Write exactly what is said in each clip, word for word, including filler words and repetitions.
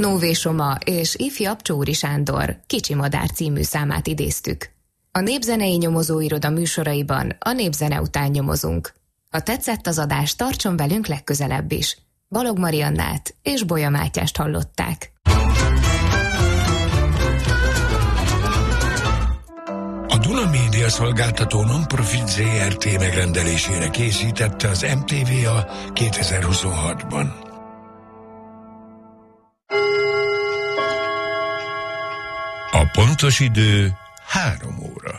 Nóvé Soma és ifjabb Csóri Sándor Kicsi madár című számát idéztük. A Népzenei Nyomozóiroda műsoraiban a népzene után nyomozunk. Ha tetszett az adás, tartson velünk legközelebb is. Balog Mariannát és Bolya Mátyást hallották. A Duna Média Szolgáltató Non-Profit zé er té megrendelésére készítette az em té vé a kétezer-huszonhatban. A pontos idő három óra.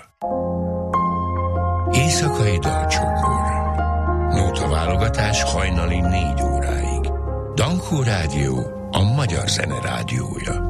Éjszakai dalcsokor. Nótaválogatás hajnali négy óráig. Dankó Rádió, a magyar zene rádiója.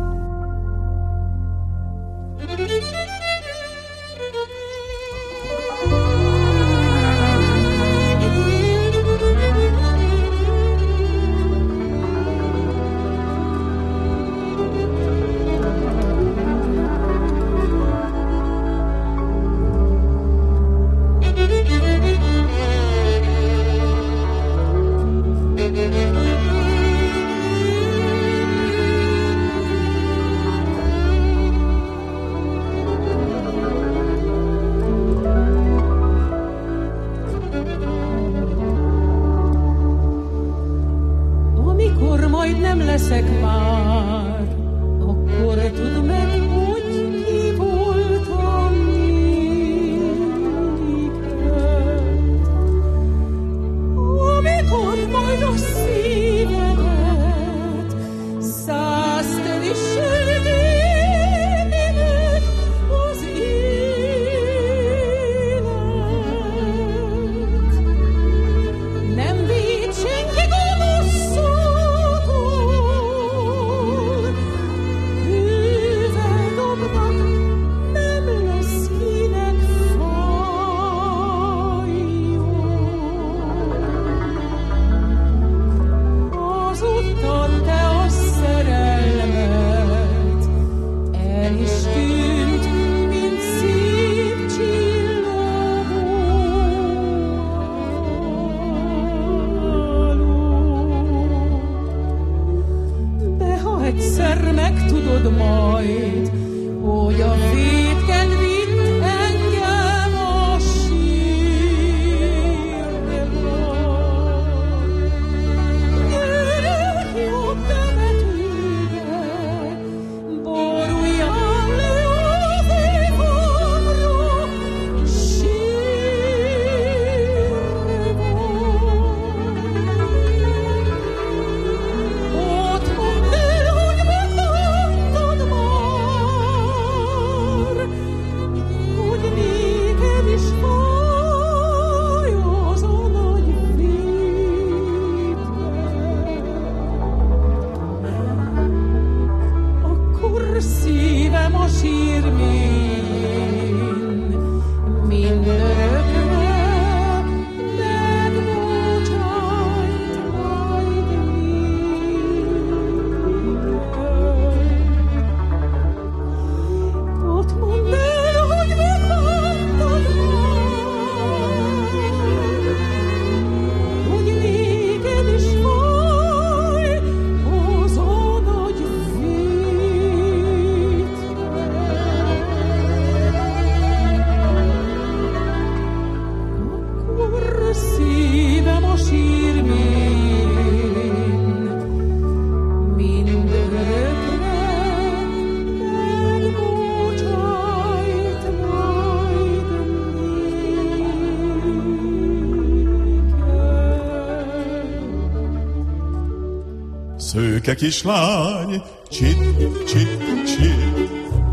Szőke kislány, csit, csit, csit,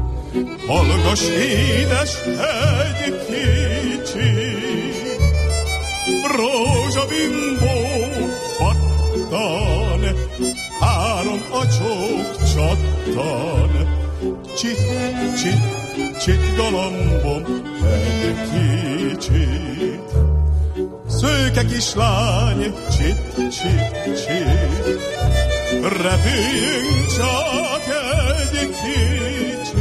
hallgass édes egy kicsit, rózsabimbó pattan, három acsók csattan, csit, csit, csit, galambom egy kicsit. Szőke kislány, csit, csit, csit, repüljünk csak egy kicsit,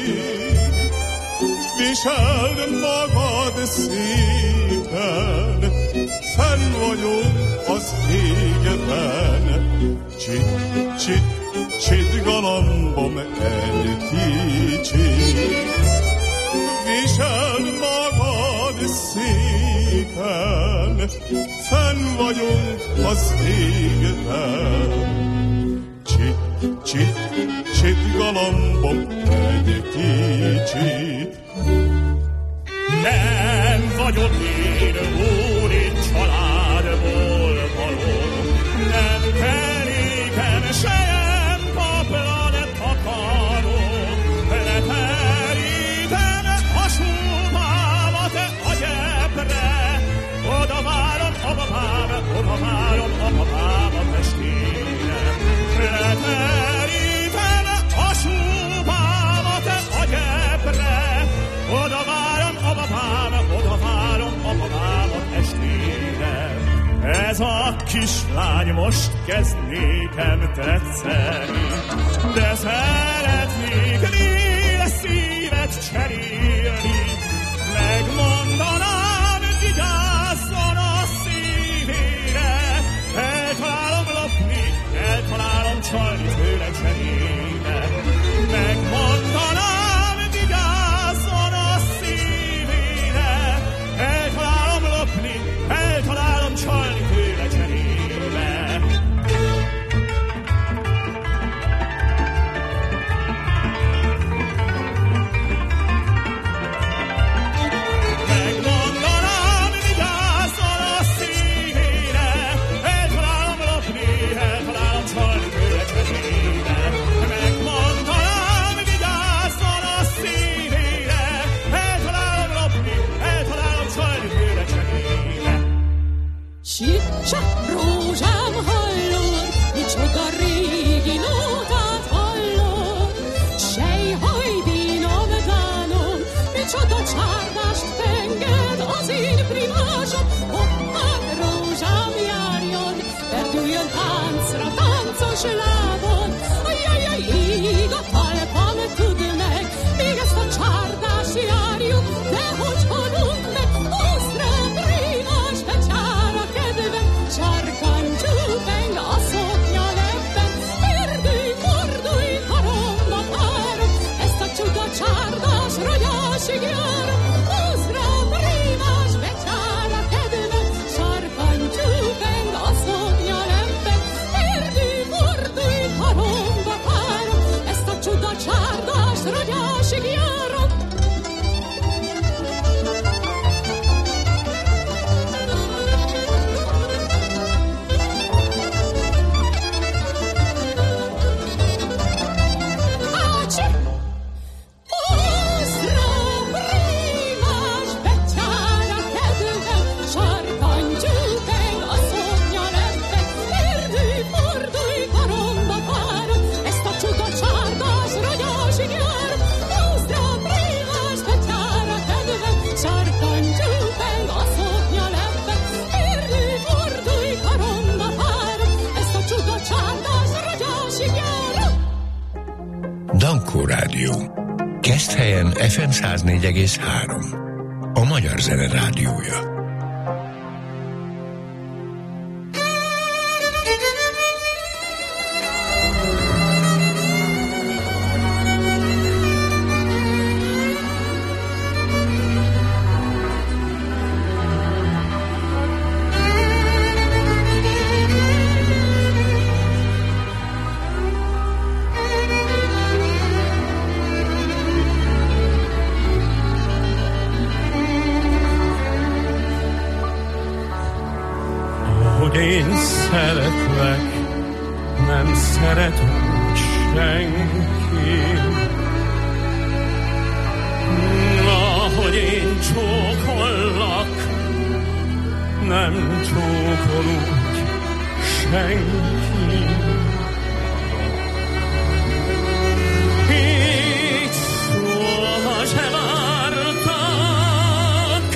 viseld magad szépen, fenn vagyunk az égben. Csit, csit, csit galambom egy kicsit. Viseld magad szépen, fenn vagyunk az égben. Csit, csit, csit galambom egy kicsit. Nem vagyok én úri családból való, nem keréken sejem paplan takaró, ne terítem a súmámat a gyepre, oda várom a babám, oda várom a babám a testére. Ne terítem a súmámat a gyepre, oda várom a babám, oda várom a babámat estére. Ez a kislány most kezd nékem tetszeni, de szeretnék néle szívet cserélni. Megmondanám, vigyázzon a szívére, eltalálom lopni, eltalálom csalni tőle cserébe. Megmondanám, vigyázzon a szívére, eltalálom lopni, eltalálom csalni tőle cserébe. Megmondanám, vigyázzon a szívére, eltalálom lopni, eltalálom csalni tőle cserébe. Megmondanám, vigyázzon a szívére, eltalálom lopni, eltalálom csalni tőle cserébe. Csicsa, rózsám, hallod, micsoda régi nótát hallod. Sejhajdinom, dánom, micsoda csárdást penged az én primásom. Hoppán, rózsám, járjon, perdüljön táncra, táncos lábon. Ajajaj, ég a talpam, tudd meg, még ezt a csárdást járjuk, de hogy halunk meg, osztrán primás becsár a kedvem. Sarkantyú peng a szoknya lebben, érdülj, fordulj, karomba párom, ezt a csuda csárdás rogyásig járom. Osztrán primás becsár a kedvem, sarkantyú peng a szoknya lebben, érdülj, fordulj, karomba párom, ezt a csuda csárdás rogyásig járom. Ácsi! Osztrán primás becsár a kedvem, sarkantyú peng a szoknya lebben, érdülj, fordulj, karomba párom, ezt a csuda csárdás rogyásig járom. Osztrán primás becsár a kedvem, sarkantyú peng a szoknya lebben, érdülj, fordulj, karomba párom, ezt a csuda csárdás rogyásig járom. Dankó Rádió. Keszthelyen ef em száz négy egész három. A Magyar Zene Rádiója. Hogy én szeretlek, nem szeret úgy senki. Na, hogy én csókollak, nem csókol úgy senki. Így soha se vártak,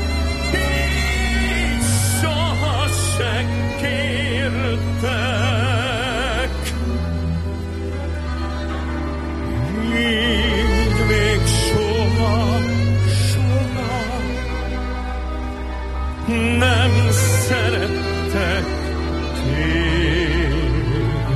így soha se kértek. Így még soha, soha nem szerettek téged.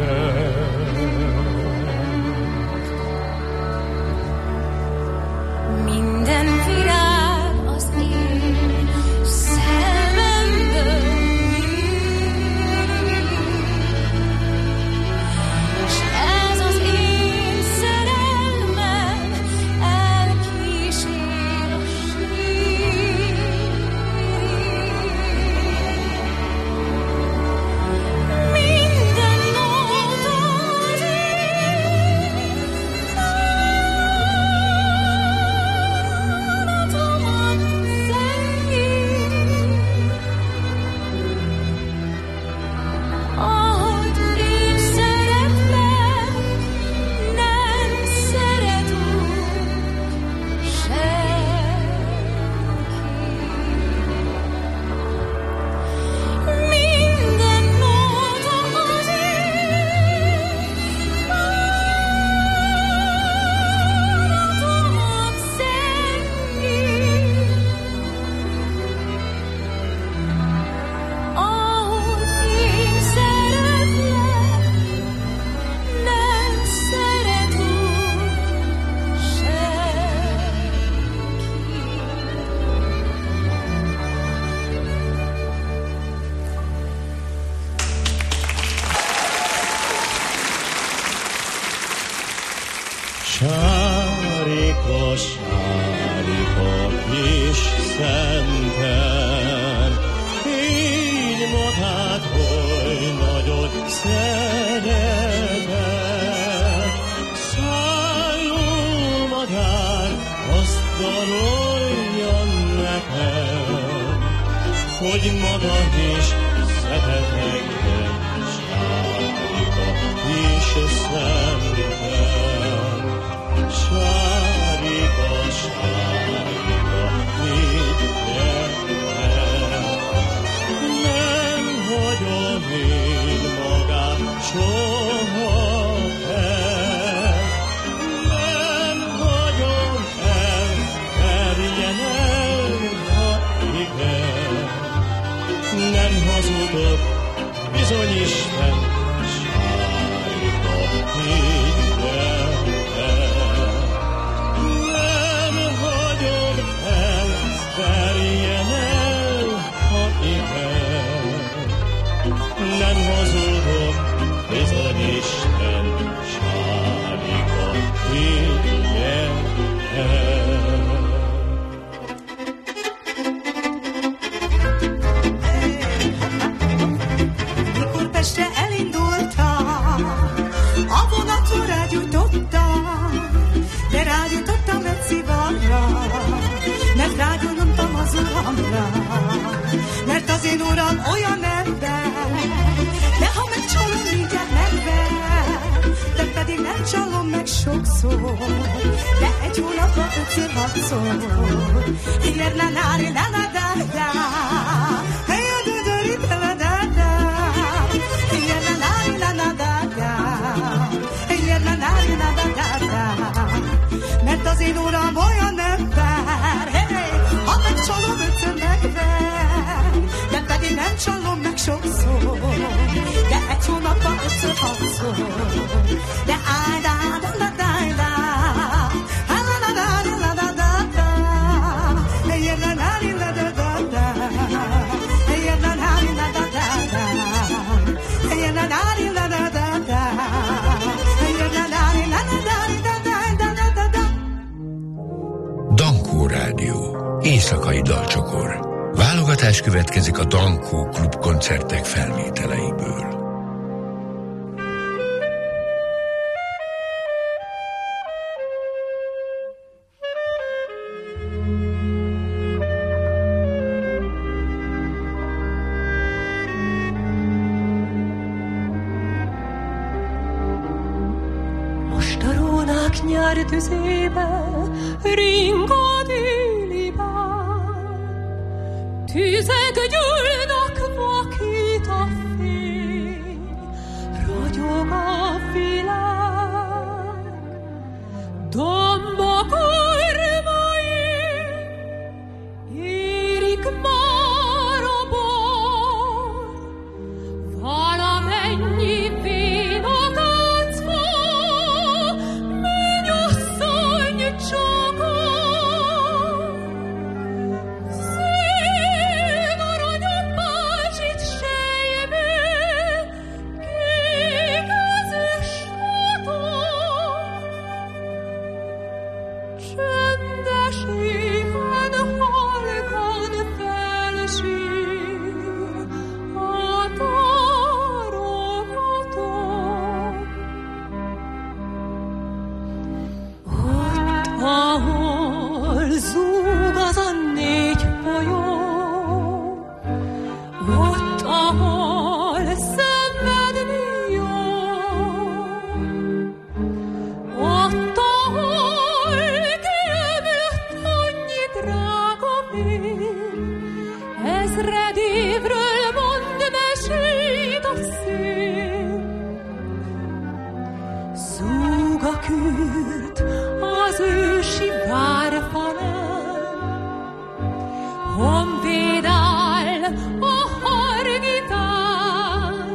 sárga kis szenten, így magát oly nagyon szeretem. Szálló madár azt dalolja nekem, hogy maga is szeret engem, sárga kis szenten. Sárga, sárga, mindjárt. Nem hagyom én magát soha el, nem hagyom el, verjen el, ha igen. Nem hazudok, bizony Isten, sárga, mindjárt. Nem hazudok, bizony Isten, sárga, higgyen el. Mikor Pestre elindultam, a vonaton rágyújtottam, de rágyújtottam egy szivarra, mert rágyújtottam az uramra, mert az én uram olyan ember, de ha megcsalom, mindjárt megver, de pedig nem csalom meg sokszor, de egy hónapban ötször, hatszor. Ilyen la la la la la la, hey a dödöri la la la la, ilyen la la la la la la, ilyen la la la la la la, mert az én uram olyan ember, hey, ha megcsalom, ötször megver, de pedig nem csalom meg sokszor, de egy hónapban ötször, hatszor, de áj, da, da, da, da, da, ha, la, la, la, la, la, la, la, yeah, la, la, la, la, la, la, yeah, la, la, la, la, la, la, yeah, la, la, la, la, la, la, yeah, la, la, la, la, la, la, la. Dankó Rádió. Éjszakai dalcsokor. Válogatás következik a Dankó Klub koncertek felvételeiből. Most a rónák nyár tüzébe ring a déli bár, tüzek gyúlnak, vakít a fény, ragyog a világ, dombok ormai érik már a bor, valamennyi vénagácba mennyasszony csakar. Szén aranyom bácsit sejbe, kék ezüstatom, csendes éven halkan felsír a tarogatom. Ott, ahol zúg az a négy folyó, ott, ahol szenvedni jó, ott, ahol kiömlött annyi drága vér, ezred évről mond mesét a szél. Zúg a kürt az ősi várfalán, honvéd áll a hargitán.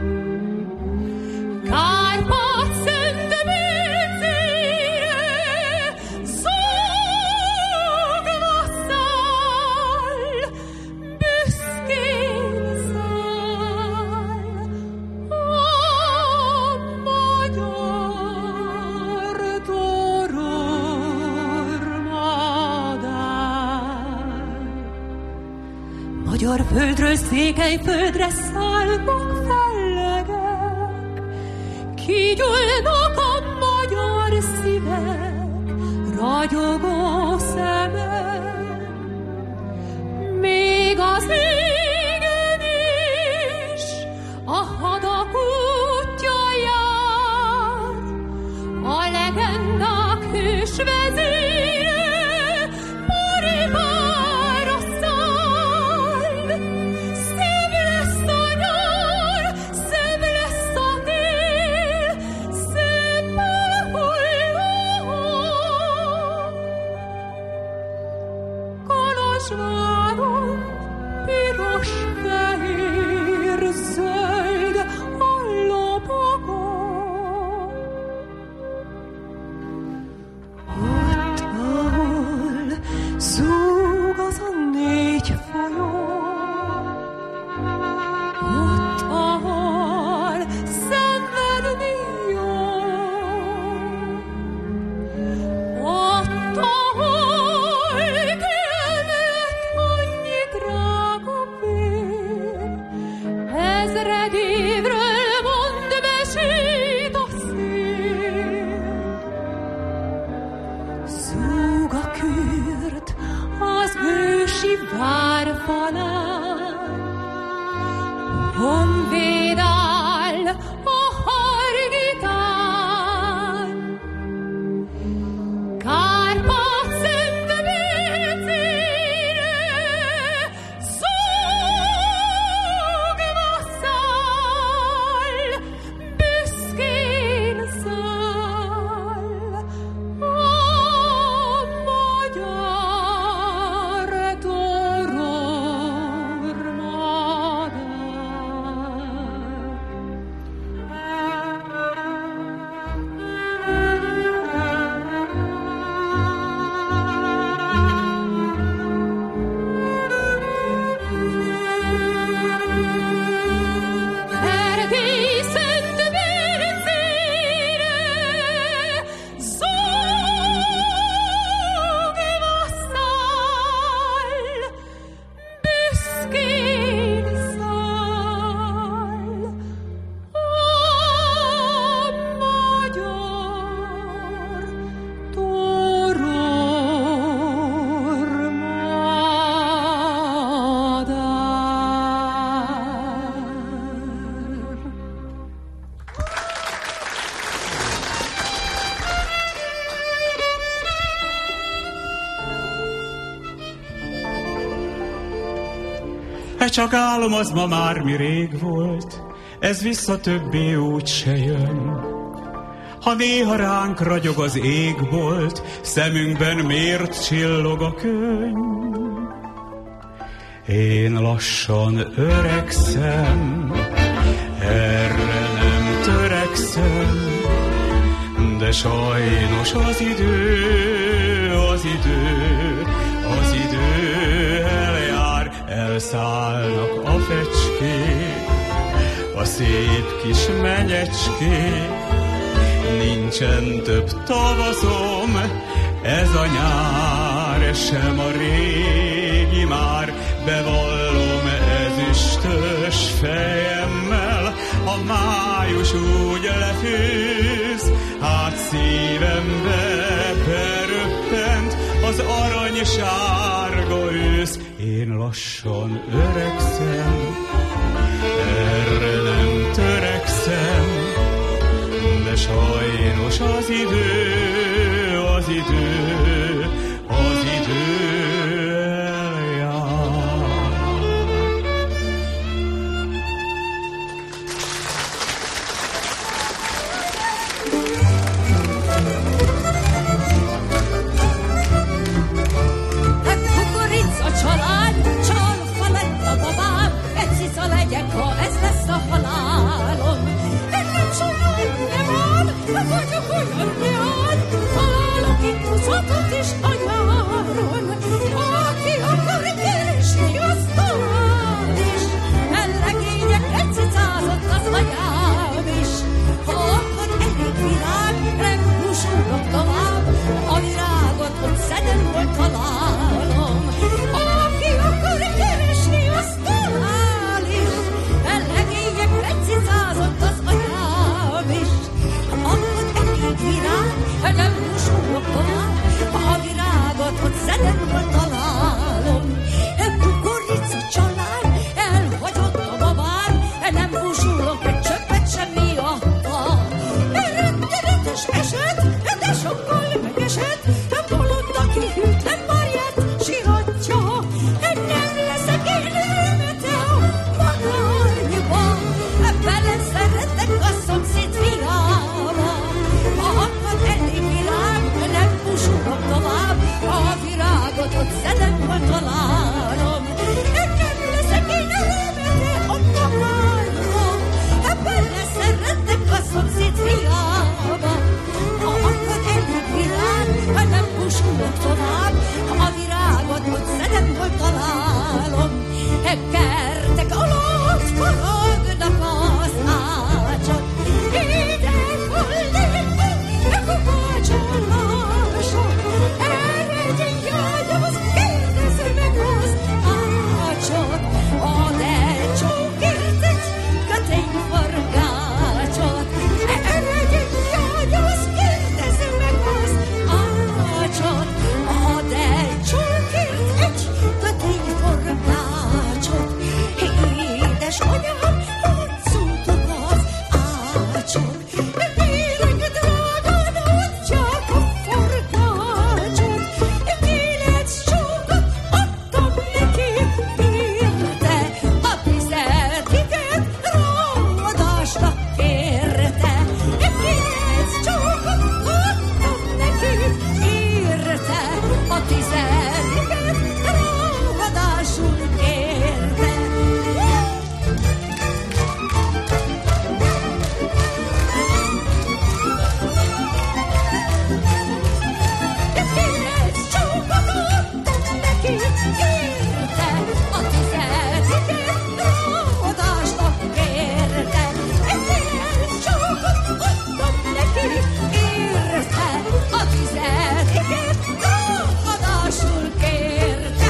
Kárpát-Szent Bécére zúgva száll, büszkén száll a magyar dorog. Magyar földről Székelyföldre szállnak fellegek, kigyúlnak a magyar szívek, ragyogó szemek. Még az égen is a hadak útja jár, a legendák hős vezére Maribára száll. Szebb lesz a nyár, szebb lesz a tél, szépen hulló. Kolozsváron piros, fehér, zöld a lobogó. Ott, ahol zúg az a négy folyó, ott, ahol szenvedni jó, ott, ahol kiemelt annyi drága vér, ezred évről mond mesét a szél. Zúg a kürt az ősi várfalán, honvéd áll a hargitán. Kárpát-Szent Bécére zúgva száll, büszkén száll a magyar torormadár. Erdély Szent Bécére zúgva száll, büszkén száll a magyar torormadár. E csak álom, az ma már mi rég volt, ez vissza többé úgy se jön. Ha néha ránk ragyog az égbolt, szemünkben miért csillog a könny? Én lassan öregszem, erre nem törekszem, de sajnos az idő, az idő, az idő eljár, elszállnak a fecskék, a szép kis menyecskék. Nincsen több tavaszom, ez a nyár, sem a régi már, bevallom ezüstös fejemmel, a május úgy lefűz, hát szívembe beröppent az aranysárga ősz. Én lassan öregszem, erre nem törekszem, de sajnos az idő, az idő, az idő eljár. Hát kukorica család, csalfa lett a babám, egy cica legyek, ha ez lesz a halálom. Én nem sajnálom, nem áll, nem vagyok olyan reál, találok itt haladok tovább, a virágot, hogy szedem, hol találom. E kertek alatt forognak az ácsok, édekolnék, e kupácsolások, erre gyágyhoz kérdezz meg az ácsok, ad egy csókért egy kötényforgácsot, erre gyágyhoz kérdezz meg az ácsot, ad egy csókért egy kötényforgácsot. Édes anyám, hogy szóltok az ácsok, tényleg drágán adják a forgácsot, kilenc csókot adtam neki érte, a tizediket ráadásra kérte. Kilenc csókot adtam neki érte, a tizediket ráadásul kérte. Kilenc csókot adtam neki érte, a tizediket ráadásra kérte. Kilenc csókot adtam neki érte, a tizediket ráadásul kérte.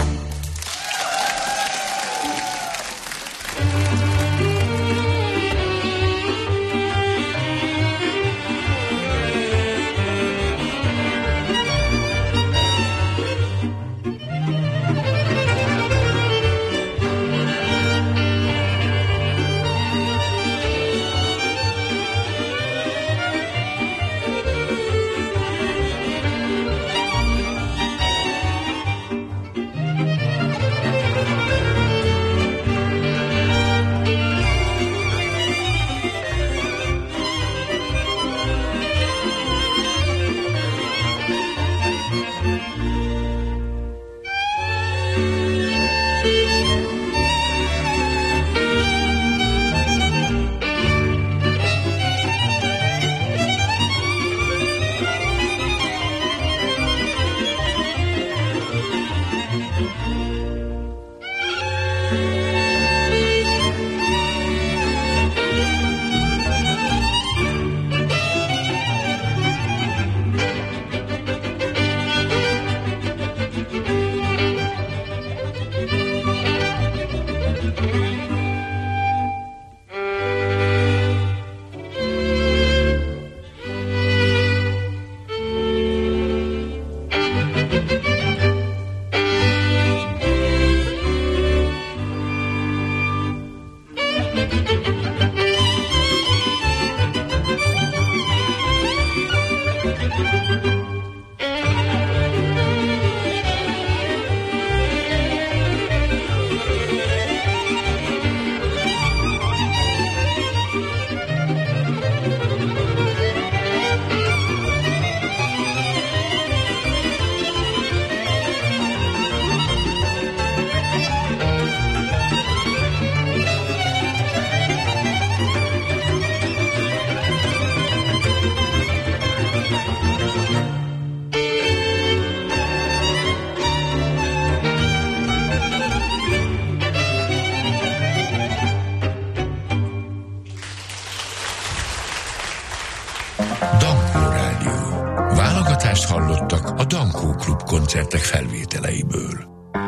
Válogatást hallottak a Dankó Klub koncertek felvételeiből.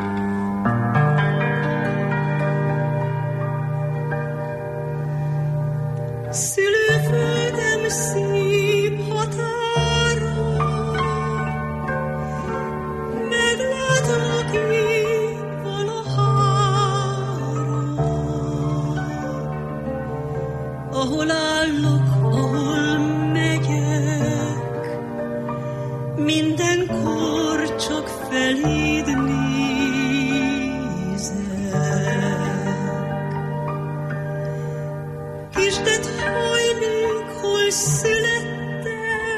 Szülőföldem szép határa, meglátlak én valahára, ahol állok, ahol megyek, mindenkor csak feléd nézek. Kisdet hajlék, hol születtem,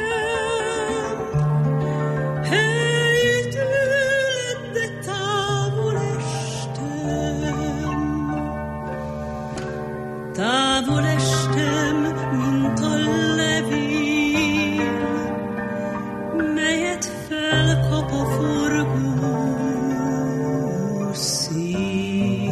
hely tőled, de távol estem. Távol estem, mint a levél, melyet felkap a forgó szín.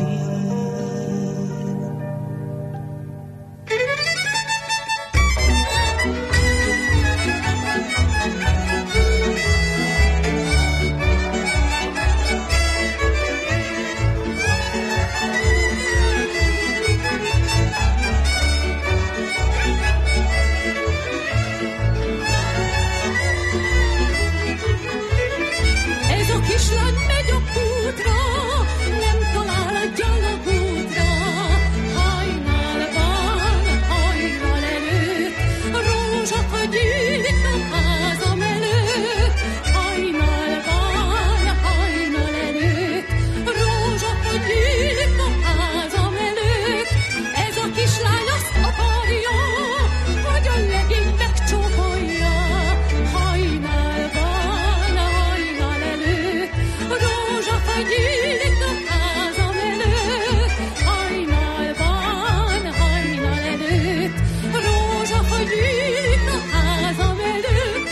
Kislány megy a kútra, nem talál a gyalogútra. Hajnalban, hajnal előtt, a rózsaka gyűlik a házam előtt. Hajnalban, hajnal előtt, a rózsaka gyűlik a házam előtt. Ez a kislány azt akarja, hogy a legény megcsókolja. Hajnalban, hajnal előtt, rózsafa gyűlik a házam előtt. Hajnalban, hajnal előtt, rózsafa gyűlik a házam előtt.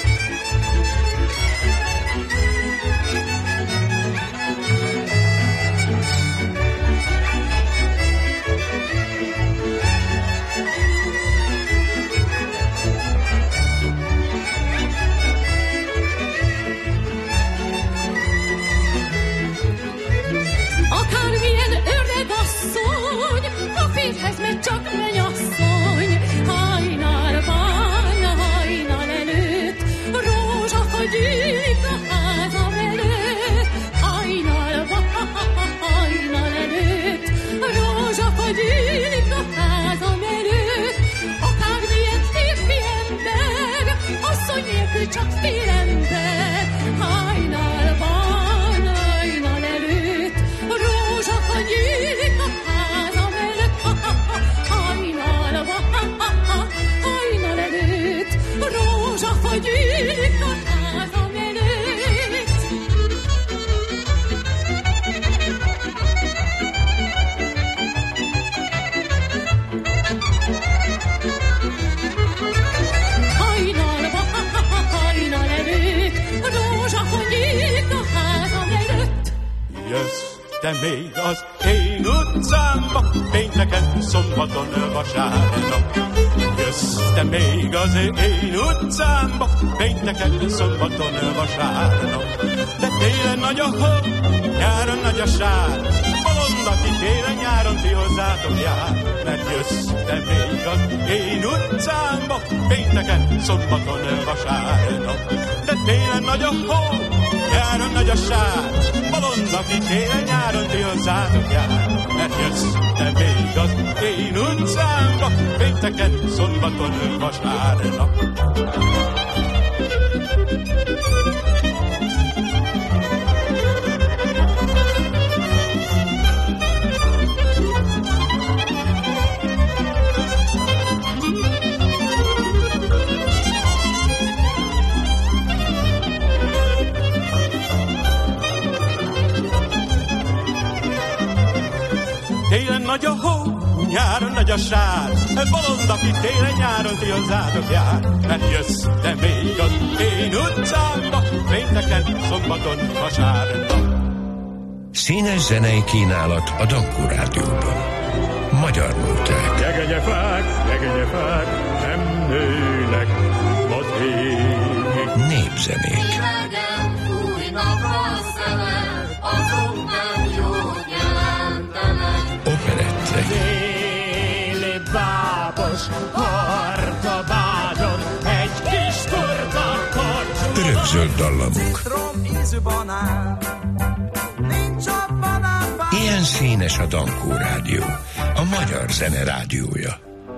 Akármilyen öreg asszony, a férjhez megy, csak mennyasszony. Hajnalban, hajnal előtt, rózsafa gyűlik a házam előtt. Hajnalban, hajnal előtt, rózsafa gyűlik a házam előtt. Akármilyen férfi ember, asszony nélkül csak fél ember. Hajnalban, hajnal előtt, rózsafa gyűlik a házam előtt. Hajnalban, hajnal előtt, rózsafa gyűlik a házam előtt. Hajnalban, hajnal előtt, rózsafa gyűlik a házam előtt. Jössz te még az én utcámba, pénteken, szombaton, vasárnap. Jössz te még az én utcámba, pénteken, szombaton, vasárnap. De télen nagy a hó, nyáron nagy a sár, bolond, aki télen, nyáron ti hozzátok jár. Mert jössz te még az én utcámba, pénteken, szombaton, vasárnap. De télen nagy a hó, nyáron nagy a sár, bolond, aki télen, nyáron ti hozzátok jár. Mert jössz te még az én utcámba, pénteken, szombaton, vasárnap. Télen nagy a hó, nyáron nagy a sár, bolond, aki télen, nyáron ti hozzátok jár. Mert jössz te még az én utcámba, pénteken, szombaton, vasárnap. Színes zenei kínálat a Dankó Rádióban. Magyar nóták. Jegegyefák, jegegyefák, nem nőnek az ég. Népzenék. Hidegen fújnak a szelek, azok nem jót jelentenek. Operettek. Déli bábos hordobádon egy kis turta korcsú. Örökzöld dallamok. Citrom ízű banán, nincs a banánban. Ilyen színes a Dankó Rádió, a magyar zene rádiója.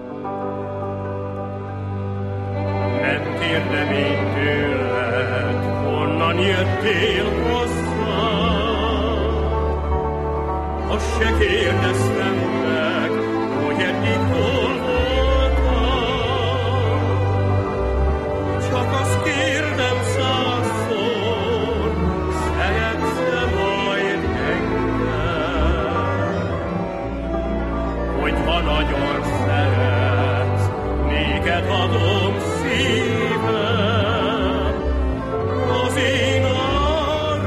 Nem kérdem én tőled, honnan jöttél hozzám. Azt se kérdeztem meg, hogy eddig hol voltál. Csak azt kérdem százszor, szeretsz-e majd engem? Hogyha nagyon szeretsz, néked adom szívem, az én árulom.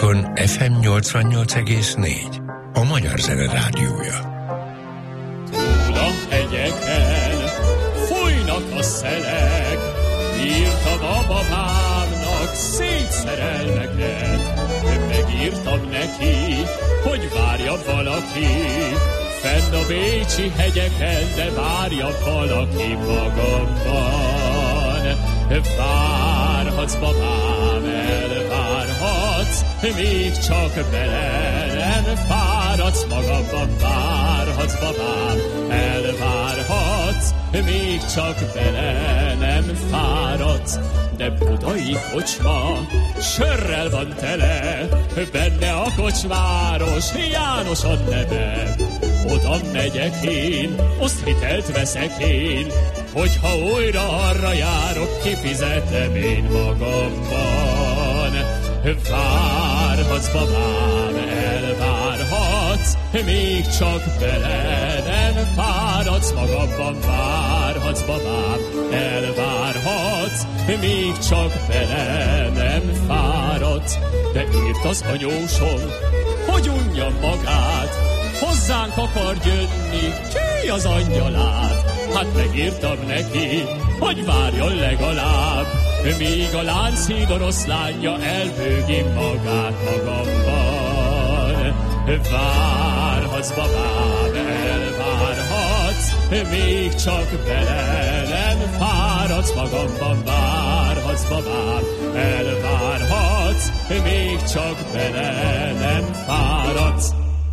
Éjszakon ef em nyolcvannyolc egész négy. A Magyar Zene Rádiója. Túl a hegyeken folynak a szelek, írtam a babámnak szép szerelmeket. Megírtam neki, hogy várja valaki, fenn a bécsi hegyeken, de várja valaki magamban. Várhatsz, babám, elvárhatsz, még csak bele nem fáradsz magamban. Várhatsz, babám, elvárhatsz, még csak bele nem fáradsz. De budai kocsma sörrel van tele, benne a kocsmáros János a neve. Oda megyek én, azt hitelt veszek én, hogyha újra arra járok, kifizetem én magamban. Várhatsz, babám, elvárhatsz, még csak bele nem fáradsz magamban. Várhatsz, babám, elvárhatsz, még csak bele nem fáradsz. De írt az anyósom, hogy unja magát, hozzánk akar jönni, ki az angyalát. Hát megírtam neki, hogy várjon legalább, míg a Lánchíd oroszlánja elbőgi magát magamban. Várhatsz, babám, elvárhatsz, még csak bele nem fáradsz magamban. Várhatsz, babám, elvárhatsz, még csak bele nem fáradsz.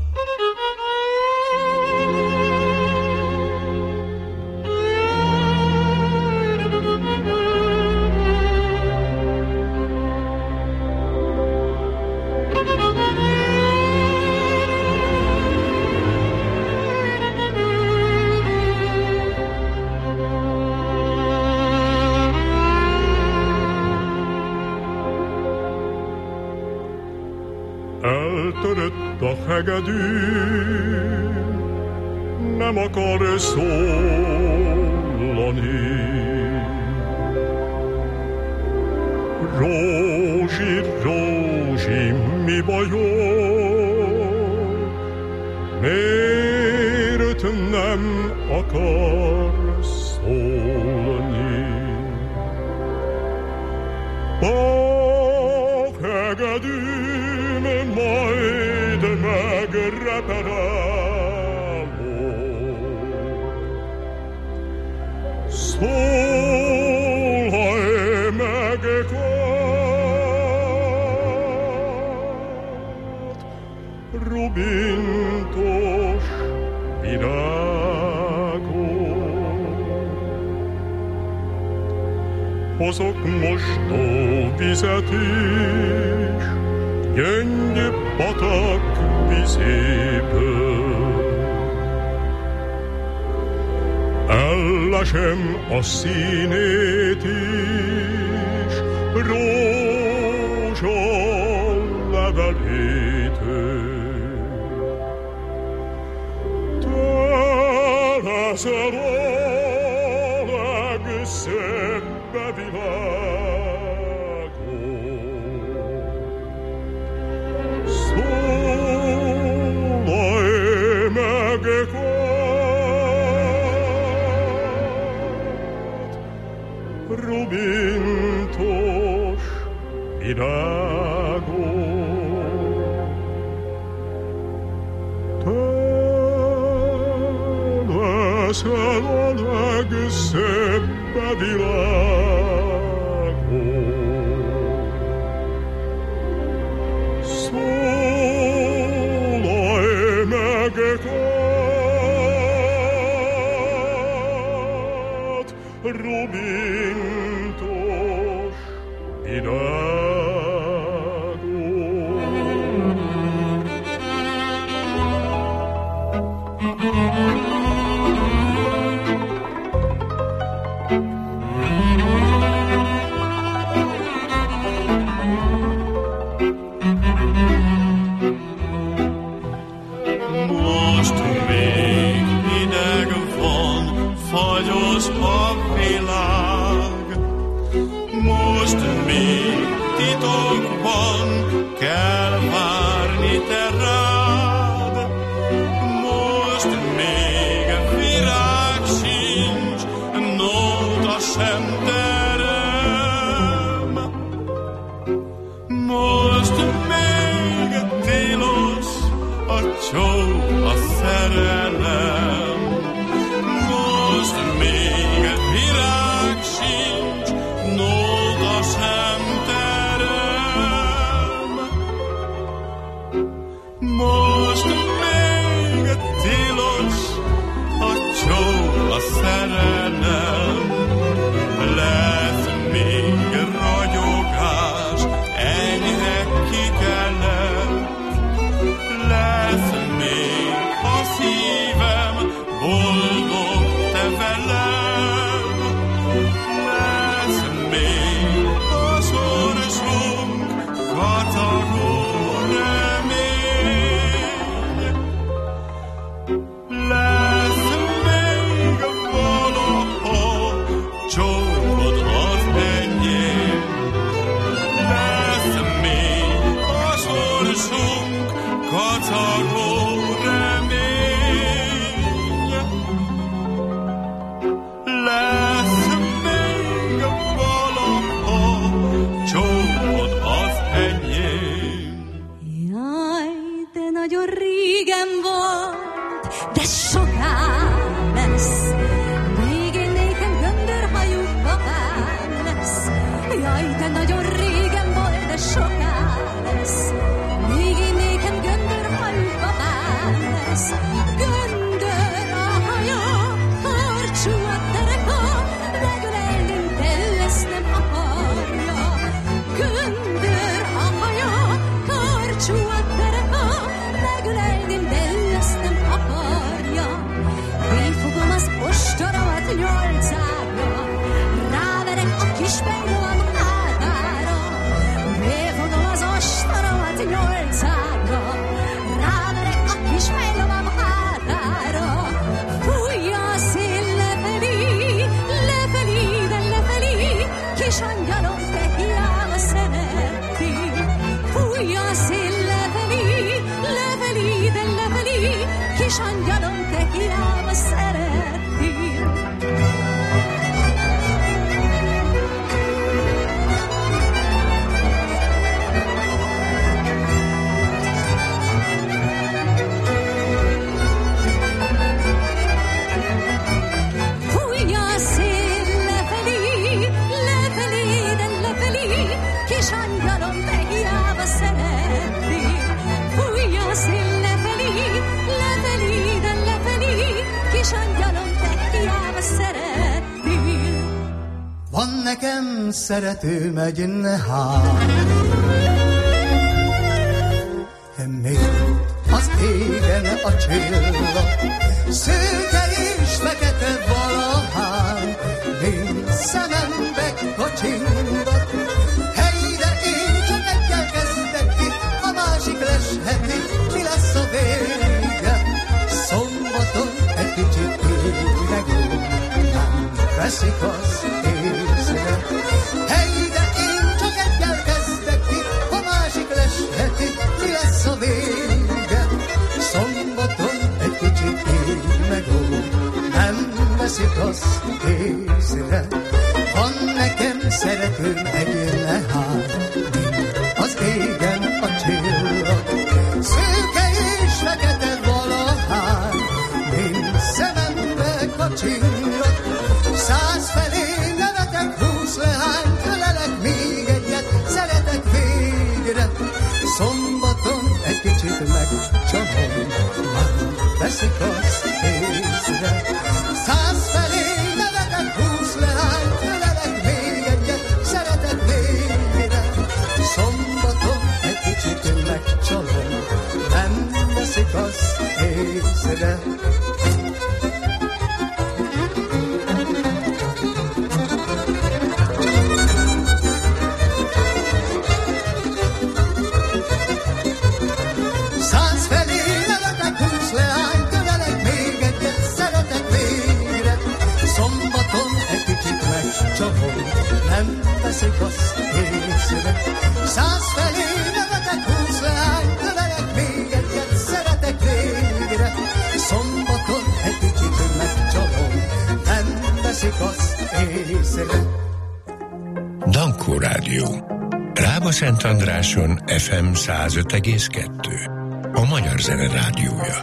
Eltörött a hegedű, nem akar szólani. Rózsi, Rózsi, mi bajod? Miért nem akar szólni? A hegedűm majd megreperálod. Szólj meg kát, rubintos virágot. Hozok mosdóvizet is, gyöngyöbb patak vizéből. Ellesem a színét is, rózsa levelétől. Te leszel a legszebb világon. Szólj meg kát, rubintos virágon. Te leszel a legszebb világon. Szólj meg kát, rubintos virágon. Most még hideg van, fagyos a világ. csó a szerelem. Most még virág sincs, nóta sem terem. Most még tilos a csó a szerelem. Lesz még ragyogás, enyhe kikelet. Lesz még a szívem boldog te velem. Lesz még a sorsunk kacagó remény. Lesz még valahol csókod az enyém. Lesz még a sorsunk kacagó remény. Lesz még valahol csókod az enyém. Jaj, de nagyon régen volt, de soká lesz. Még én nékem göndörhajú papám lesz. Jaj, de nagyon régen volt, de soká lesz. Még én nékem göndörhajú papám lesz. Göndör a haja, karcsú a dereka, megölelni, de ő ezt nem akarja. Göndör a haja, karcsú a dereka, megölelni, de ő ezt nem akarja. Befogom az ostoromat nyolcágra, ráverek a kis pejloam hátára. Befogom az ostoromat nyolcágra, ráverek a kis pejloam hátára. Fújja a szél lefelé, lefelé, de lefelé, kis angyalom, te hiába szerettél. Fújja a szél lefelé, lefelé, de lefelé, kis angyalom, te hiába szerettél. Fújja a szél lefelé, lefelé, de lefelé, kis angyalom, te hiába szerettél. Fújja a szél lefelé, lefelé, de lefelé, kis angyalom, te hiába szerettél. Van nekem szeretőm egy nehár, még az égen a csillag, szőke és fekete valahán, mint szemembe kocsingat. Hey, de én csak egyel kezdek ki, a másik lesheti, mi lesz a vége? Szombaton egy kicsit éregül, nem veszik az észre. Hey, de én csak egyel kezdek ki, a másik lesheti, mi lesz a vége? Szombaton egy kicsit éregül, nem veszik az észre. Van nekem szeretőm egy nehár, az égen a csillag, szőke és fekete valahán, mint szemembe kacsingat. Száz felé nevetek, húsz leány, ölelek még egyet, szeretek végre. Szombaton egy kicsit megcsalom, már veszik az észre. Száz felé nevetek, húsz leány, ölelek még egyet, szeretek végre. Szombaton egy kicsit megcsalom, nem veszik az észre. Száz felé nevetek, húsz leány, ölelek még egyet, szeretek végre. Szombaton egy kicsit megcsalom, nem veszik az észre. Száz felé nevetek, húsz leány, ölelek még egyet, szeretek végre. Szombaton egy kicsit megcsalom, nem veszik az észre. Dankó Rádió. Rába Szent Andráson ef em száz öt egész kettő. A magyar zene rádiója.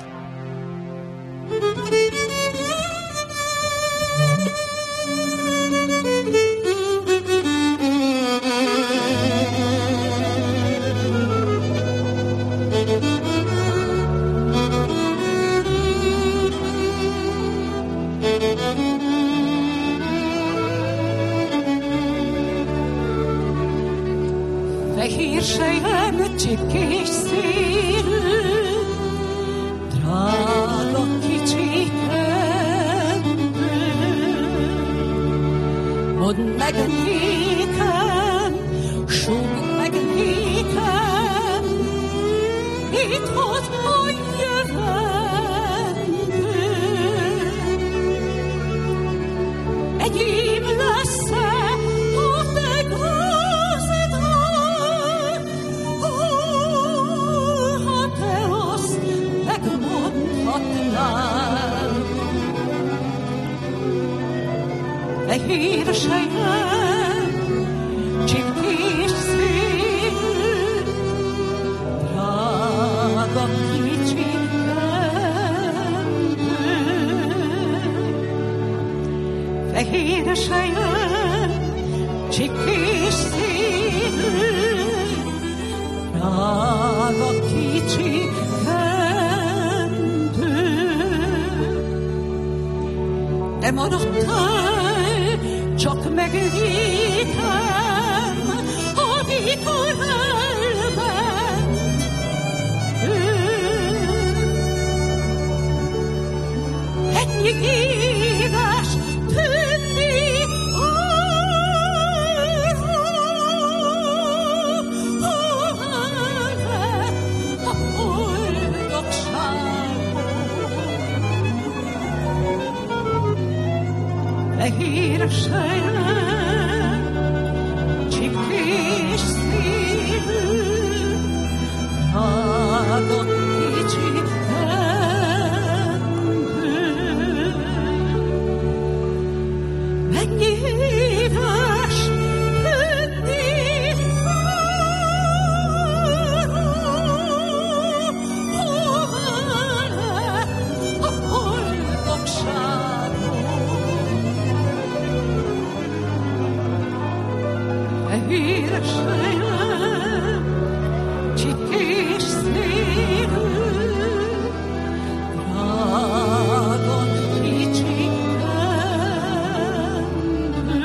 Fehér sejem, csipkés szélű, drága kicsikem, mondd meg nékem, súgd meg nékem, itt hadd a jövendő. Enyém lesz-e a te gazdad, ha te azt megmondhatnád. Fehér sejem, csipkés szélű, drága kicsikendő. Fehér sejem, csipkés szélű, drága kicsikendő. Te maradtál csak megvétem, amikor elment ő. Ennyi éves tűnni arra, a boldogságból. Fehér sejem, csipkés szívű, drága kicsikendő. Mennyi éves tűnni arra, hová lett a boldogságból. Fehér sejem, csipkés szélű, drága kicsikendő.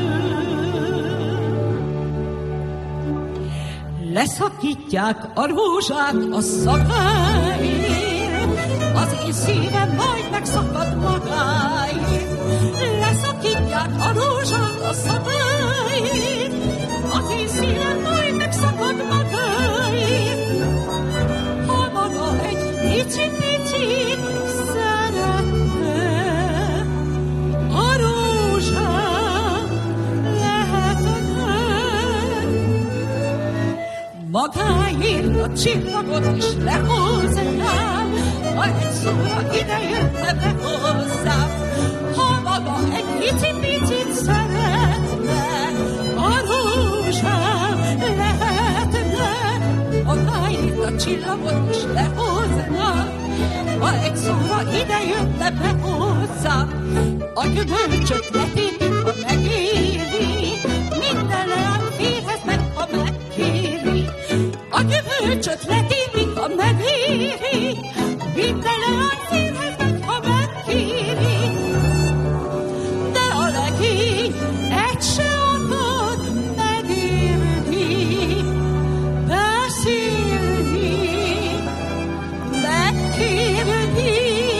Leszakítják a rózsát a szakáért, az én szívem majd megszakad magáért. Leszakítják a rózsát a szakáért, az én szívem majd megszakad magáért. Ha maga egy pici-picit szeretne, a rózsám lehetne. Magáért a csillagot is lehoznám, ha egy szóra idejönne be hozzám. Ha maga egy pici-picit szeretne, a rózsám lehetne. Magáért a csillagot is lehoznám, ha egy szóra idejönne be hozzám. A gyümölcsöt letépi, ha megéri, minden leány férhez meg, ha megkéri. A gyümölcsöt letépi, ha megéri, minden leány férhez meg, ha megkéri. De a legény egy se akar megérni, beszélni, megkérni.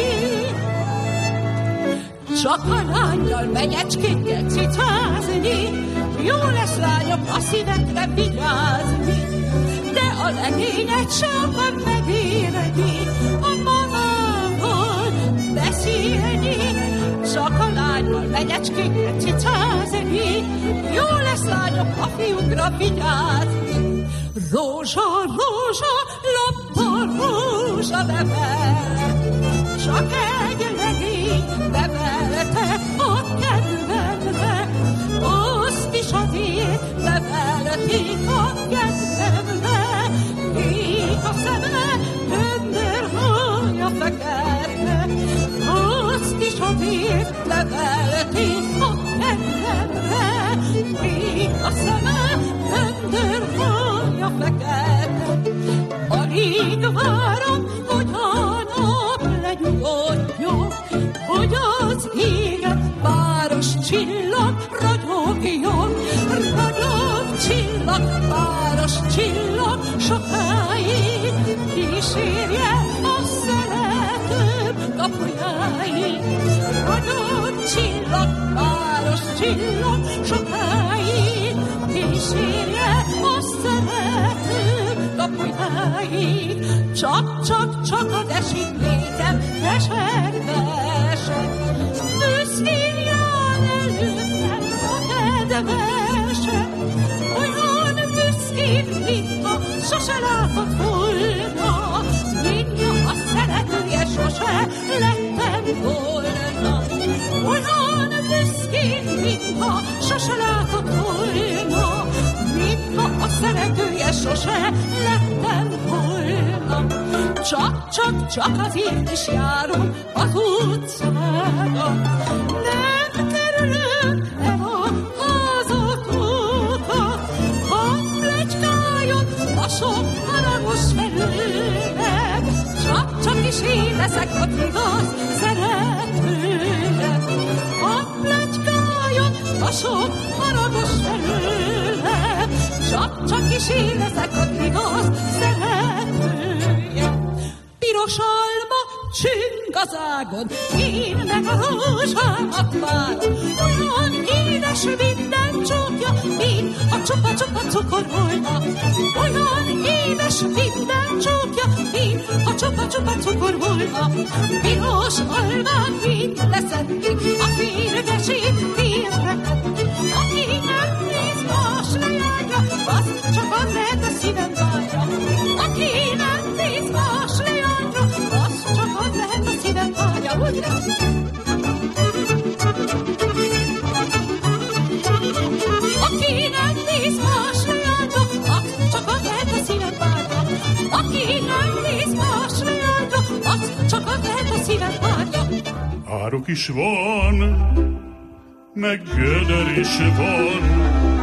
Csak a lányjal, menyecskékkel cicázni, jó lesz lányok a szívekre vigyázni. De a legény egy se akar megérni, a magával beszélni. Csak a lányjal, menyecskékkel cicázni, jó lesz lányok a fiúkra vigyázni. Rózsa, rózsa, lopta rózsa level, csak egy legény nevelte a kedvemre. Azt is azért nevelték a kedvemre, kék a szeme, göndör várom, hogy a nap lenyugodjon, hogy az égen város csillag ragyogjon, ragyog csillag, város csillag, sokáig kísérje a szeretőm kapujáig. Ragyog csillag, város csillag, sokáig kísérje a szeretőm kapujáig. Csak, csak, csak a desik létem, vesek, vesek, büszkén jár előttem a kedvesek. Olyan büszkén, mintha sose látott volna, mintha a szeretője sose lettem volna. Olyan büszkén, mintha sose látott volna, mintha a szeretője sose lettem volna. Csak, csak, csak azért is járom az utcára, nem kerülök el a házak utat, ha pletykáljon a sok haragos felőlem. Csak, csak is én leszek az igaz szeretője, ha pletykáljon a sok haragos felőlem. Csak, csak is én leszek az igaz szeretője. Piros alma csüng az ágon, én meg a rózsámat várom. Olyan édes minden csókja, mint a csupa-csupa cukor volna. Olyan édes minden csókja, mint a csupa-csupa cukor volna. Piros almát mind leszették, a férgesét félretették. Aki nem néz más leányra, az csak az lehet a szívem várja. Aki nem néz más leányra, az csak az lehet a szívem várja. Úgy lesz. Aki nem néz más leányra, az csak az lehet a szívem várja. Aki nem néz más leányra, az csak az lehet a szívem várja. Árok is van, meg gödör is van,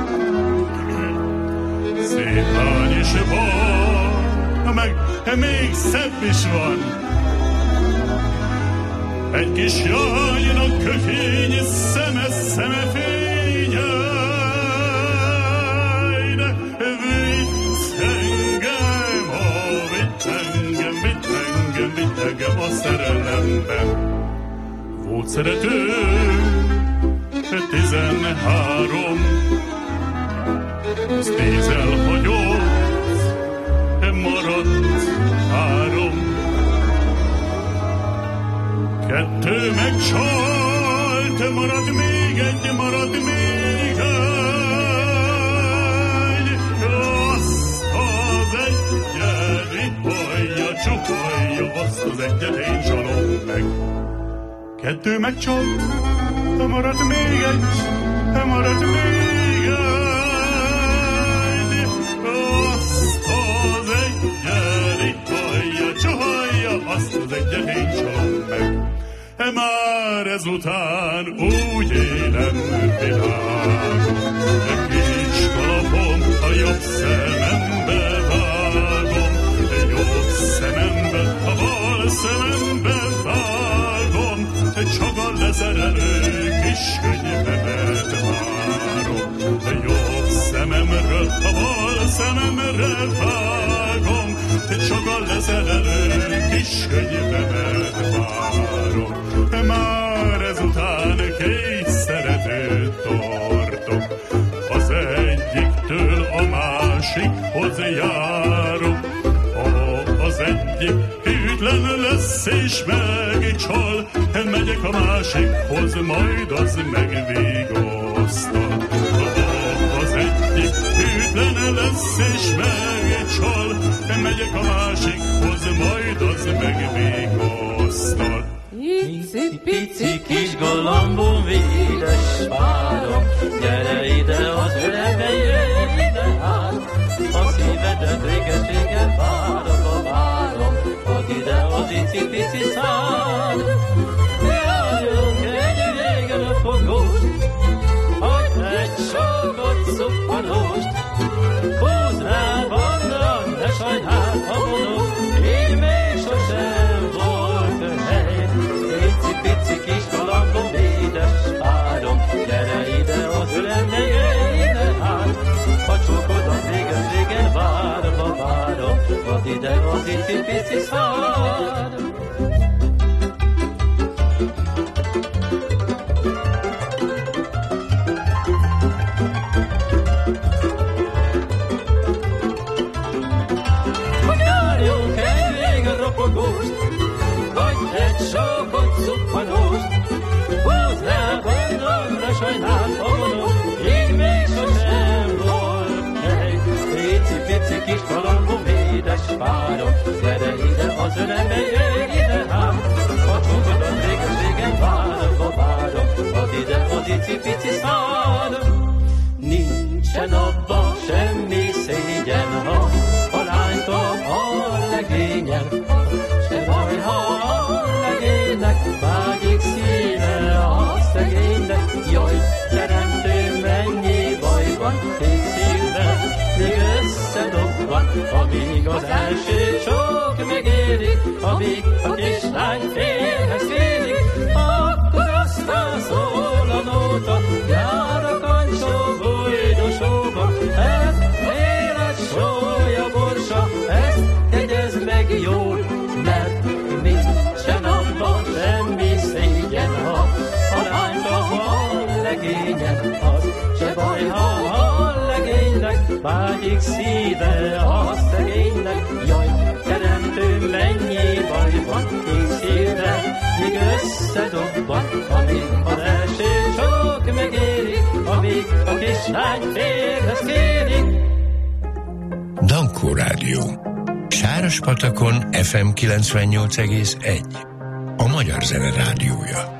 szép lány is van, meg még szebb is van. Egy kis jánynak kökény szeme, szeme fénye, vitt engem, ó, vitt engem, vitt engem, vitt engem a szerelembe. Volt szerető, tizenhárom, az tíz elhagyott, maradt három. Kettő megcsalt, marad még egy, marad még egy. Azt az egyet ripolja, csukolja, azt az egyet én csalom meg. Kettő megcsalt, marad még egy, marad még egy. Azt az egyet ripolja, csukolja, azt az egyet én csalom meg. Már ezután úgy élem világom, egy kis kalapom a jobb szemembe vágom, jobb szemembe, a bal szemembe vágom, csak a leszerelő kis könyvemet várom. Jobb szememről, a bal szememre vágom, csak a leszerelő kis könyvemet várom. Már ezután két szeretőt tartok, az egyiktől a másikhoz járok. Ha az egyik hűtlen lesz és megcsal, megyek a másikhoz, majd az megvigasztal. Ha az egyik hűtlen lesz és megcsal, megyek a másikhoz, majd az megvigasztal. Pici kis galambom, védes párom, gyere ide az öregbe, jöjj ide át. A szívedet réges-régen várom, a várom, add ide az icipici szád. Járjunk egy régen a fogóst, hagyd egy sokat szuppanóst. Húzd rá, bandra, ne sajnál a vonót, így ide az icipici szád. Hogy járjunk egy végen ropogóst, vagy egy sokot szuppanóst, húzd rá bandonra sajnált fogonót, így még sosem volt hely. Pici-pici kis kalambom, édes párom, gyere ide az ölembe, jöjj ide hát, kacsogatom réges-régen várva várom, add ide az icipici szádom. Nincsen abban semmi szégyen, ha a lánytom a legényen, se baj, ha a legénynek vágyik szíve a szegénynek. Jaj, teremtő, mennyi baj van két szívben, még összedobban, amíg az első csók megéri, amíg a kislány félhez félik, akkor aztán szól a nóta, jár a kancsó bújdosóba. Ez élet sója borsa, ezt jegyezd meg jól, mert nincsen abban semmi szégyen, ha a lányban a legényen, az se baj, ha a legénynek vágyik szíve a szegénynek. Jaj, teremtő, mennyi baj van két szívben, míg összedobban, amíg az első csók megéri, amíg a kislány férhez kérik. Dankó Rádió. Sárospatakon ef em kilencvennyolc egész egy. A magyar zene rádiója.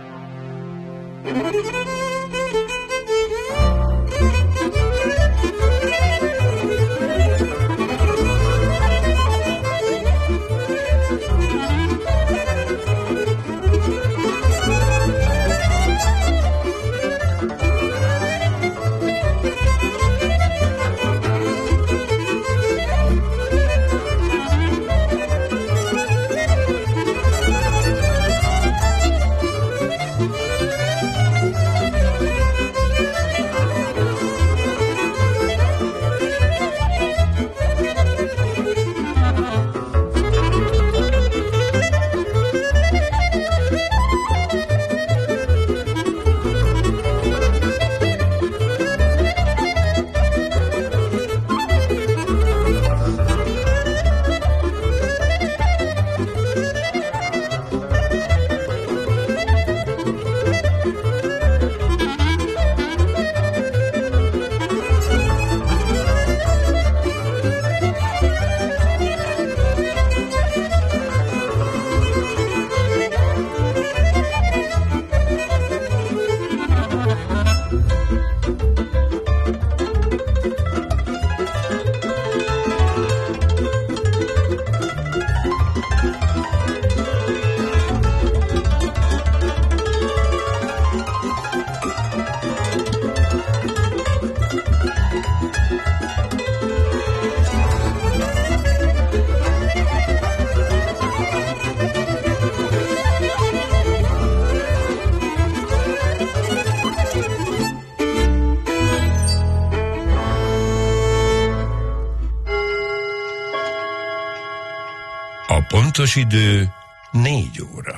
Pontos idő négy óra.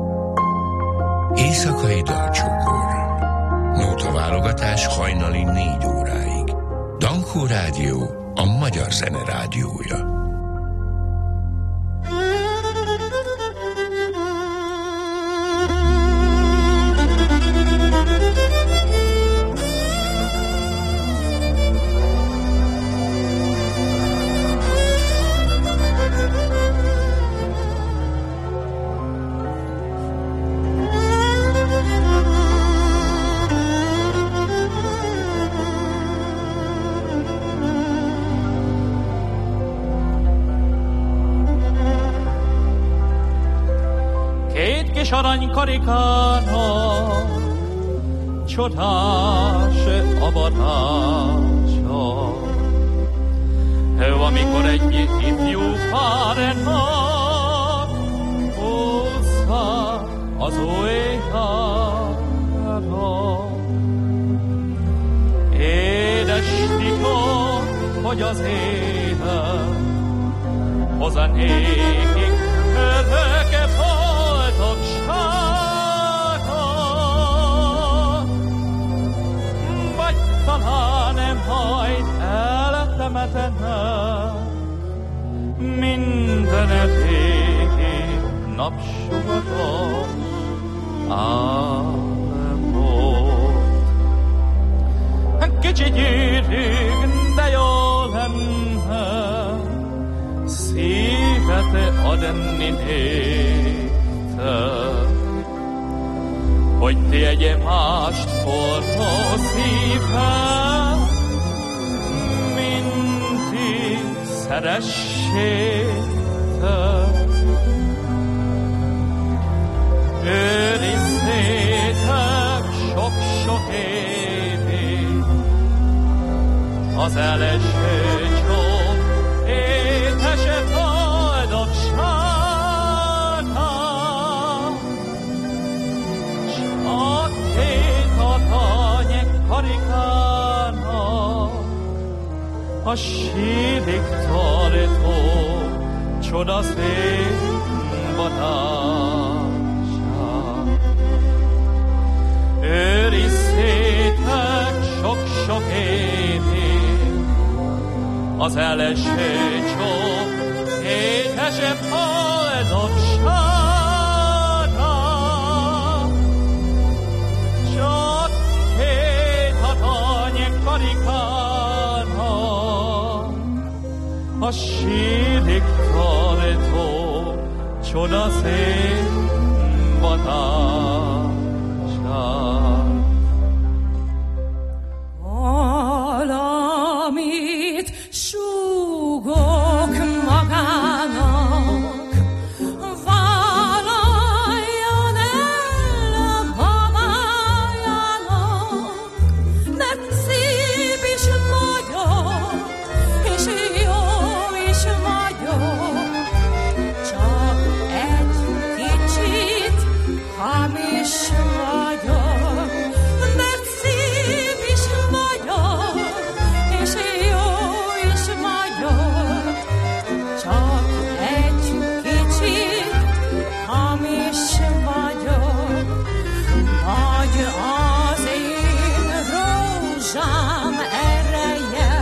Éjszakai dalcsokor. Nótaválogatás hajnali négy óráig. Dankó Rádió, a magyar zene rádiója. Aranykarikának csodás avatása, amikor egy ifjú párennak hozza az ójjára. Édes titok, hogy az élet az józanékig, öröke boldogsága. Vagy talán nem majd eltemetene minden eddigi napsugaros álmot. Kicsi gyűrűk, de jó lenne szívet adni néktek, hogy ti egy mást forró szívvel, mint ti szeressétek. Őrizzétek sok-sok évig az első csók étese boldogságát. Csak két hatanyek karikának a sírig tartó csodaszép vonását. Őrizzétek sok-sok évig az első csók étese boldogságát. Csak két hatanyek karikának a sírig tartó csodaszép vonását. Valamit súgok magának, vállaljon el mamájának, mert szép is vagyok, és jó is vagyok, csak egy kicsit hamis vagyok, mert szép is vagyok, és jó is vagyok, csak egy kicsit hamis vagyok. Vagy az én rózsám ereje,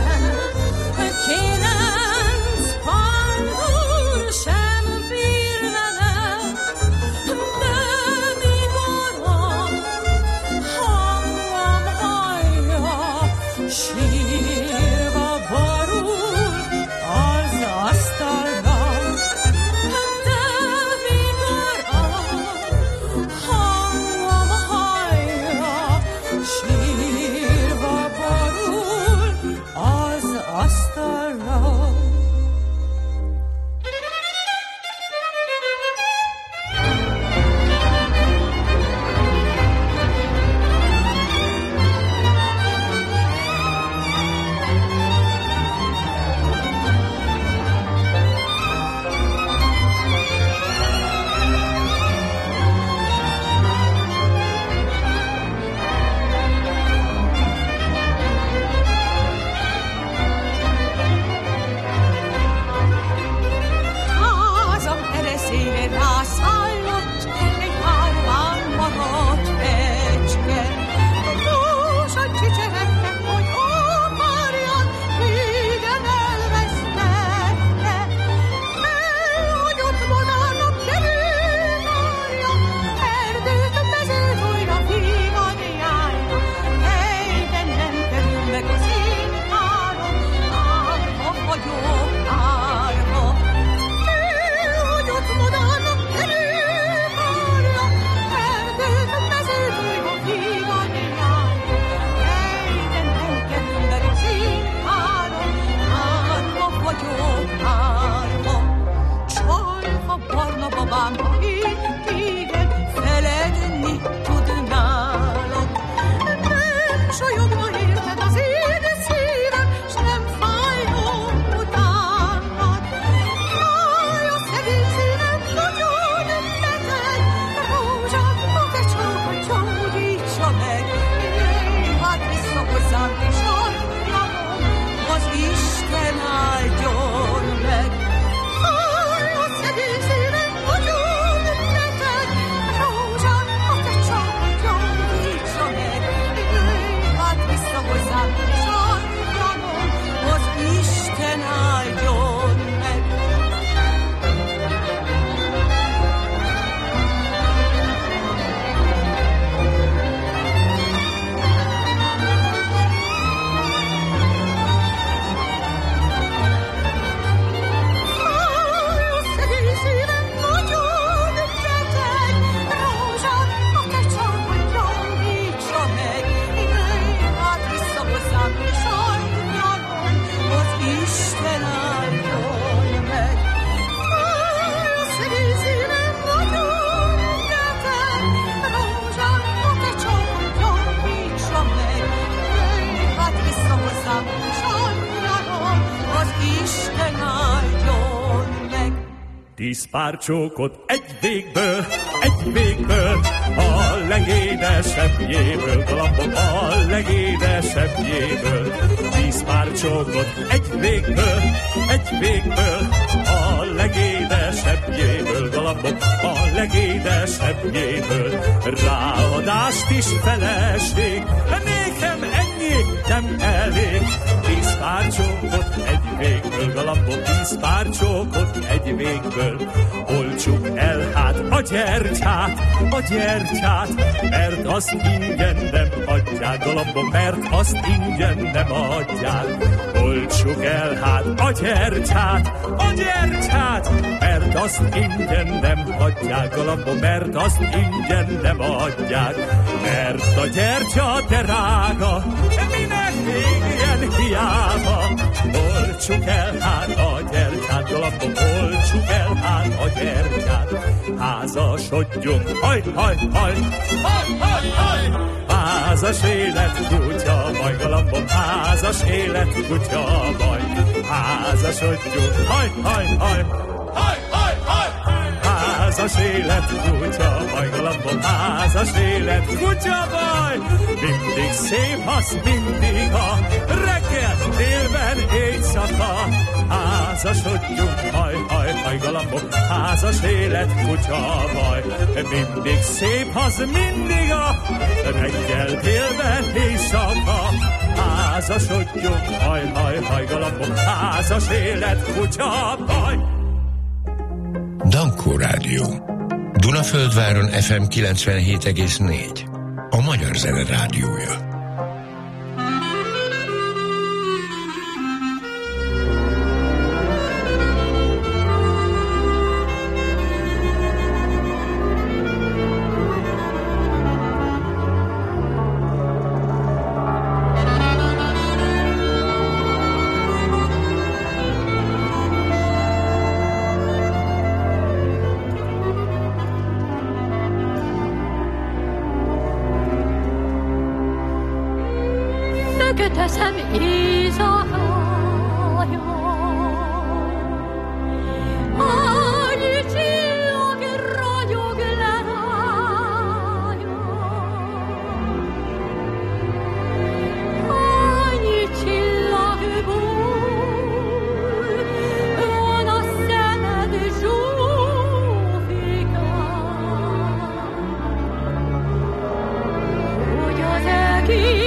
kilenc pandúr sem bír velem, de mikor a hangom hallja, sírva borul az asztalra. De mikor a hangom hallja, sírva borul az asztalra. Házam ereszére rászállott egy hárván maradt fecske. Dúsan csicseregtek, hogy akarjan, igen elvesztette. Elhagyott vonának kerülvárja, erdőt, mezőt újra vígan járja. Helyben nem kerül meg az én áram, árva vagyok, árva. Elhagyott vonának kerülvárja, Tíz pár csókot egy végből, egy végből, a legédesebbjéből, galambok a legédesebbjéből. Tíz pár csókot egy végből, egy végből, a legédesebbjéből, galambok a legédesebbjéből. Ráadást is feleség, de nékem ennyi nem elég. Tíz pár csókot egy végből, galambok, tíz pár csókot egy végből. Oltsuk el hát a gyertyát, a gyertyát, mert azt ingyen nem adják, galambok, mert azt ingyen nem adják. Oltsuk el hát a gyertyát, a gyertyát, mert azt ingyen nem adják, galambok, mert azt ingyen nem adják. Mert a gyertya drága, minek égjen hiába. Oltsuk el hát a gyertyát, galambok, oltsuk el hát a gyertyát. Házasodjunk, haj, haj, haj, haj, haj, haj. Házas élet, kutya baj, galambok, házas élet, kutya baj. Házasodjunk, haj, haj, haj, haj, haj, haj. Házas élet, kutya baj, galambok, házas élet, kutya baj. Mindig szép az, mindig a reggel, délben, éjszaka. Házasodjunk, haj, haj, haj, galambok, házas élet, kutya baj. Mindig szép az, mindig a reggel, délben, éjszaka. Házasodjunk, haj, haj, haj, galambok, házas élet, kutya baj. Dankó Rádió. Dunaföldváron ef em kilencvenhét egész négy. A magyar zene rádiója. Teszem éjszakája, annyi csillag ragyog le rája, annyi csillagból van a szemed zsófikán, hogy az egész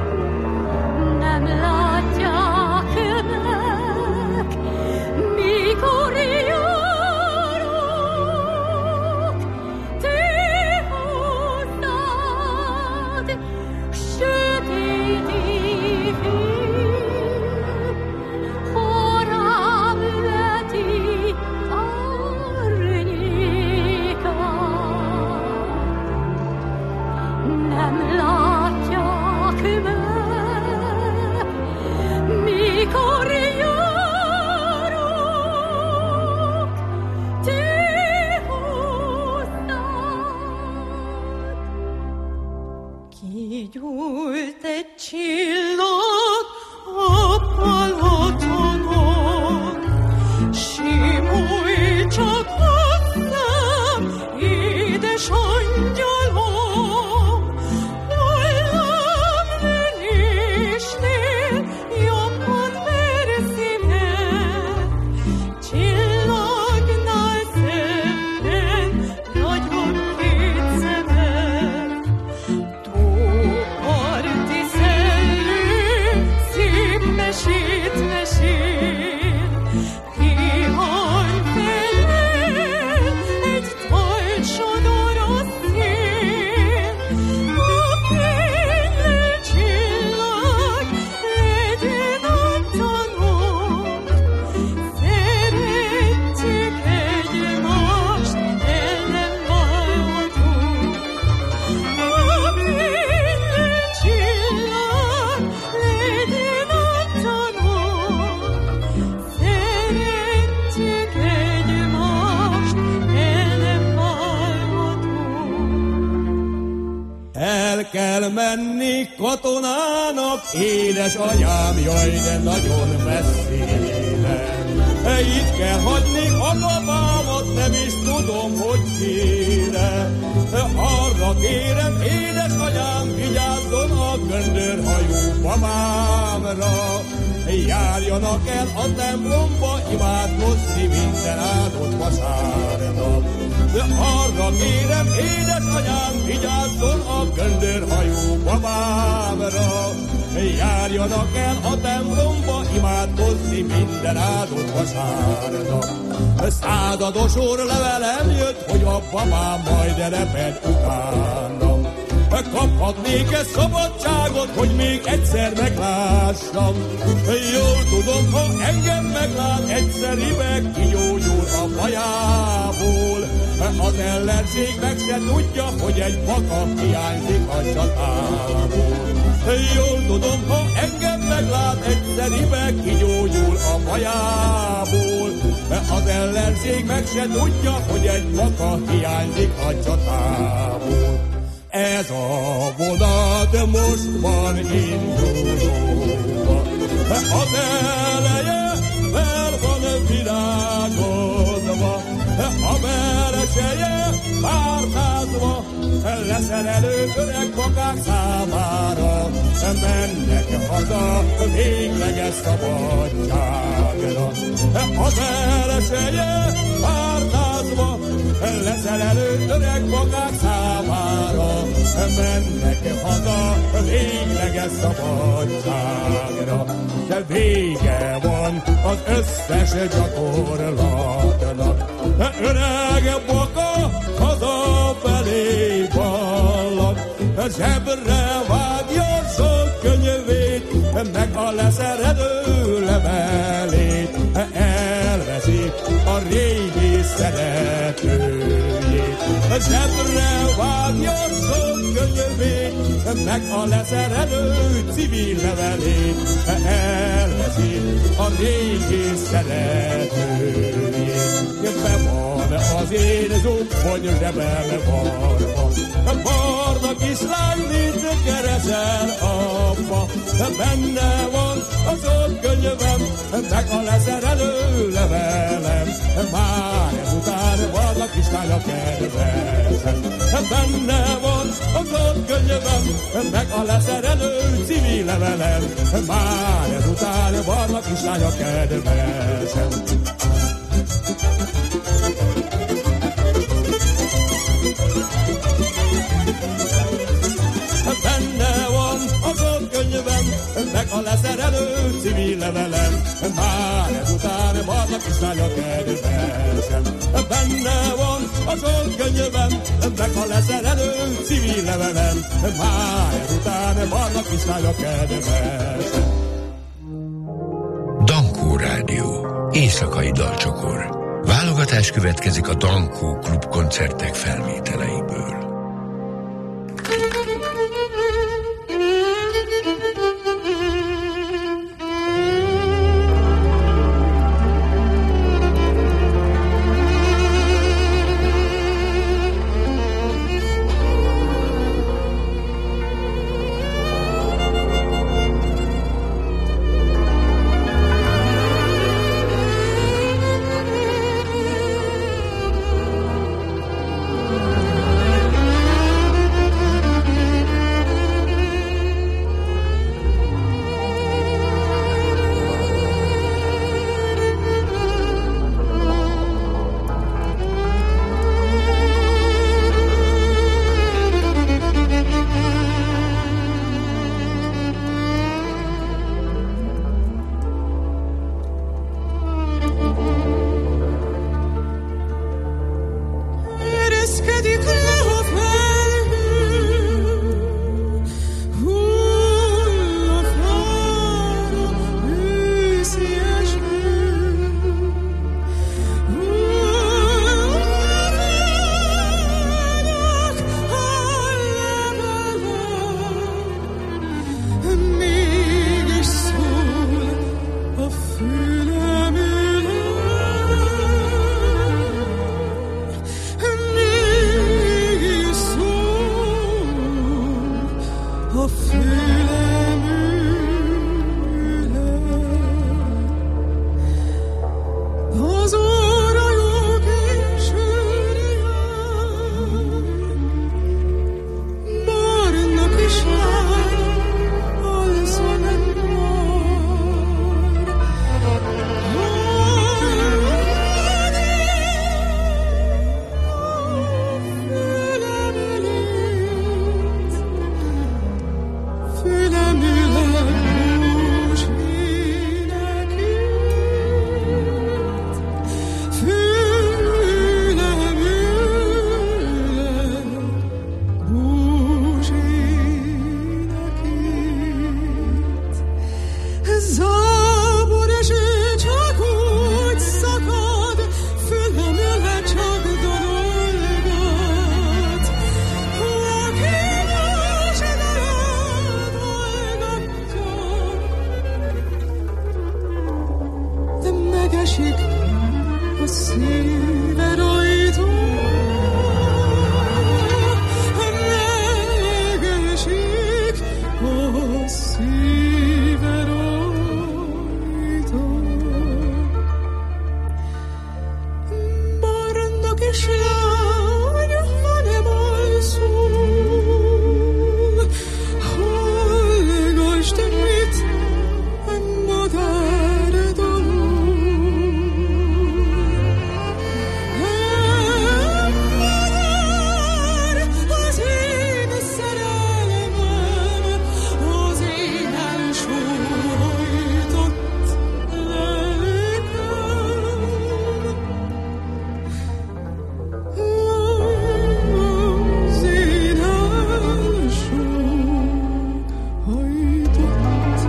Nem látják meg, míg katonának, édesanyám, jaj, de nagyon messzire. Itt kell hagyni a babámat, nem is tudom, hogy kére. Arra kérem, édesanyám, vigyázzon a göndörhajú babámra. Járjanak el a templomba, imádkozni minden áldott vasárnap. De arra kérem, édesanyám, vigyázzon a göndörhajú babámra. Járjanak el a templomba, imádkozni minden áldott vasárnap. Százados úr levelem jött, hogy a babám majd reped utánam. Kaphatnék-e szabadságot, hogy még egyszer meglássam? Jól tudom, ha engem meglát, egyszeribe kigyógyul a bajából. Az ellenség meg se tudja, hogy egy baka hiányzik a csatából. Jól tudom, ha engem meglát, egyszeribe kigyógyul a bajából. Az ellenség meg se tudja, hogy egy baka hiányzik a csatából. Ez a vonat most van indulóba, az eleje fel van virágozva, a verseje pártázva, leszerelő öreg bakák számára, mennek haza végleges szabadságra. A verseje pártázva, leszerelő öreg bakák számára, mennek haza végleges szabadságra. De vége van az összes gyakorlatnak, öreg baka hazafelé ballag, zsebre vágja sok könyvét, meg a leszerelő levelét, elveszi a régi szeretőjét. Zsebre vágja sok könyvét, meg a leszerelő civil levelét, elveszi a régi szeretőjét. Be van az én zubbony zsebem varva, barna kislány, mint keresel apa, benne van az ott könyvem, meg a leszerelő levelem, már ezután barna kislány a kedvesem. Benne van az ott könyvem, meg a leszerelő civil levelem, már ezután barna kislány a kedvesem. Benne van az ott könyvem, meg a leszerelő civil levelem, már ezután barna kislány a kedvesem. Benne van az ott könyvem, meg a leszerelő civil levelem, már ezután barna kislány a kedvesem. Dankó Rádió. Éjszakai dalcsokor. Válogatás következik a Dankó Klub koncertek felvételeiből. Thank you. esik a szíve rajta, megesik a szíve rajta. Barna kislány, hanem alszol, hallgass te mit madár dalol. Madár, az én szerelmem, az én elsóhajtott lelkem. Az én elsóhajtott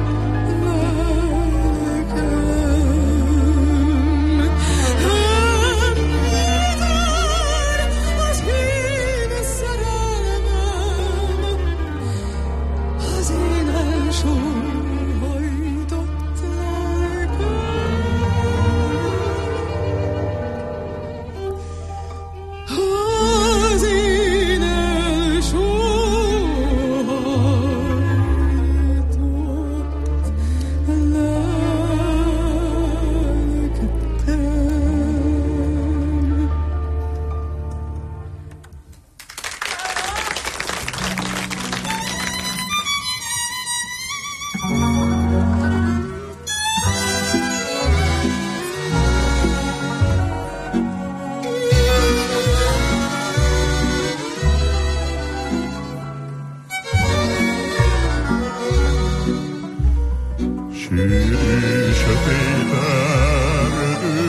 sötét erdő,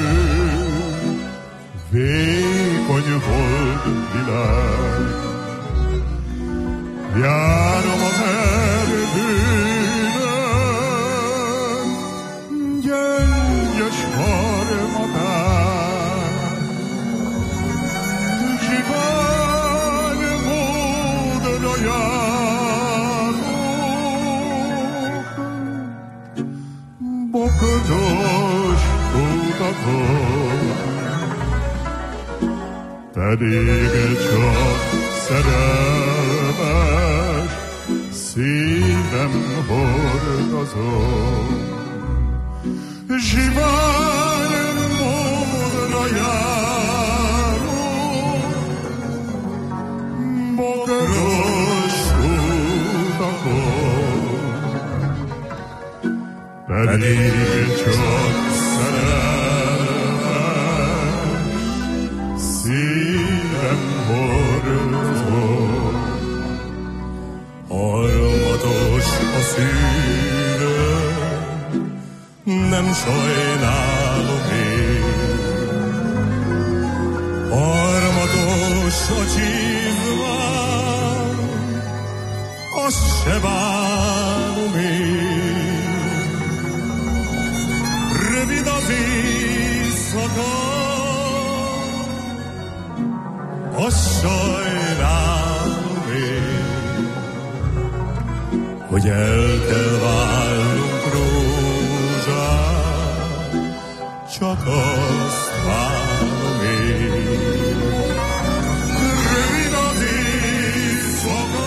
vékony volt világ. Járom az erdőben, gyöngyös harmatán, zsivány módra járok, bokatos utakon, pedig csak szerelmes szívem hordozom. Zsivány módra járok, bokatos utakon, pedig csak szerelmes szívem hordozom. Harmatos a szívem, nem sajnálom én. Harmatos a csizmám, azt se bánom én. Rövid az éjszaka, azt sajnálom én, hogy el kell válnunk rózsát, csak azt várom én. Rövid az éjszaka,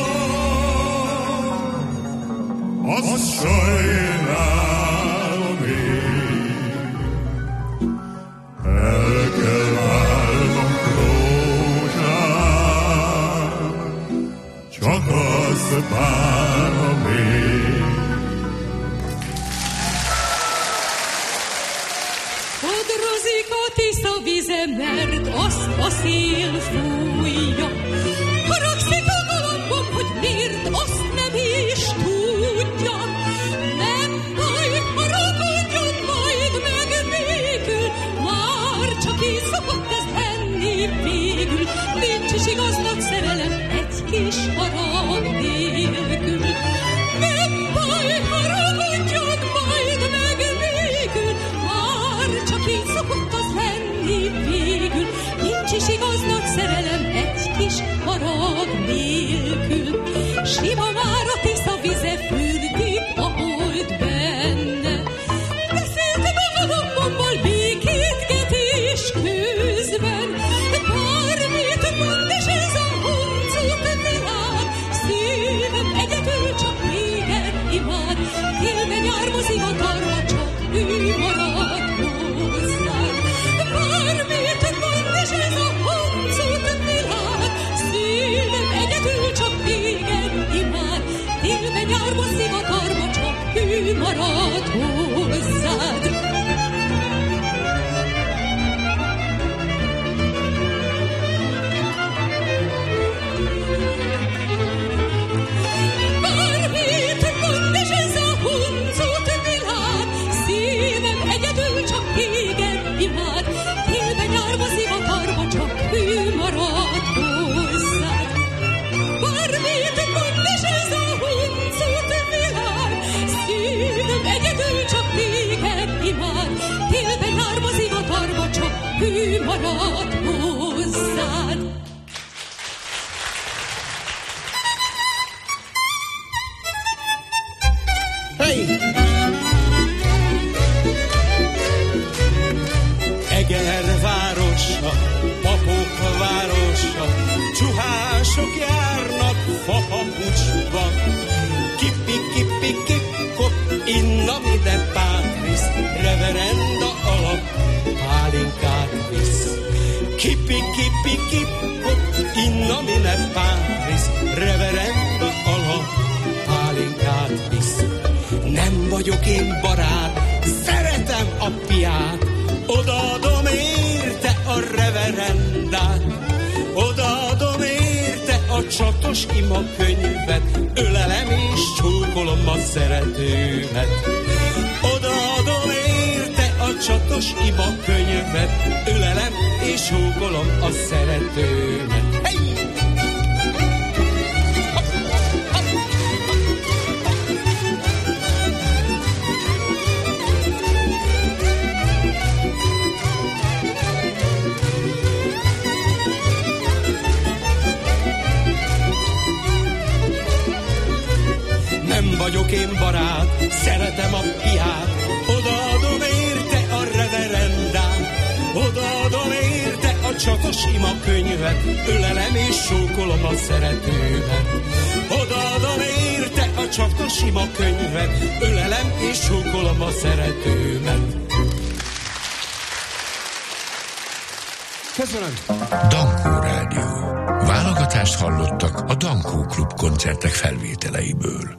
azt sajnálom én, el kell válnunk rózsát, csak azt várom én. Odrozik a Tisza vize, mert azt a szél fújja. Haragszik a galambom, hogy miért, azt nem is tudja. Nem baj, haragudjon majd meg végül, már csak így szokott ez lenni végül. Nincs is igaz nagy szerelem egy kis harag nélkül. Nem baj, haragudjon majd meg végül, már csak így szokott az lenni végül. Nincs is igaz nagy szerelem egy kis harag nélkül. Sima már a Tisza vize, fürdik a hold benne. Beszéltek a galambommal, hat hozzád. Hey! Eger városa, papok városa, csuhások járnak fapapucsba. Kipi, kipi, kipkop, inna mide pátris, reverenda alap, pálinkát visz. Kipi, kipi, kipkop, inna mide pátris, reverenda alap, pálinkát visz. Nem vagyok én barát, szeretem a piát, odaadom érte a reverendát, odaadom érte a csatos ima könyvet, ölelem és csókolom a szeretőmet. Odaadom érte a csatos ima könyvet, ölelem és csókolom a szeretőmet. Hey! Nem vagyok én barát, szeretem a piát, odaadom érte a reverendát, odaadom érte a csatos ima könyvet, ölelem és sókolom a szeretőmet. Odaadom érte a csatos ima könyvet, ölelem és sókolom a szeretőmet. Köszönöm. Dankó Rádió. Válogatást hallottak a Dankó Klub koncertek felvételeiből.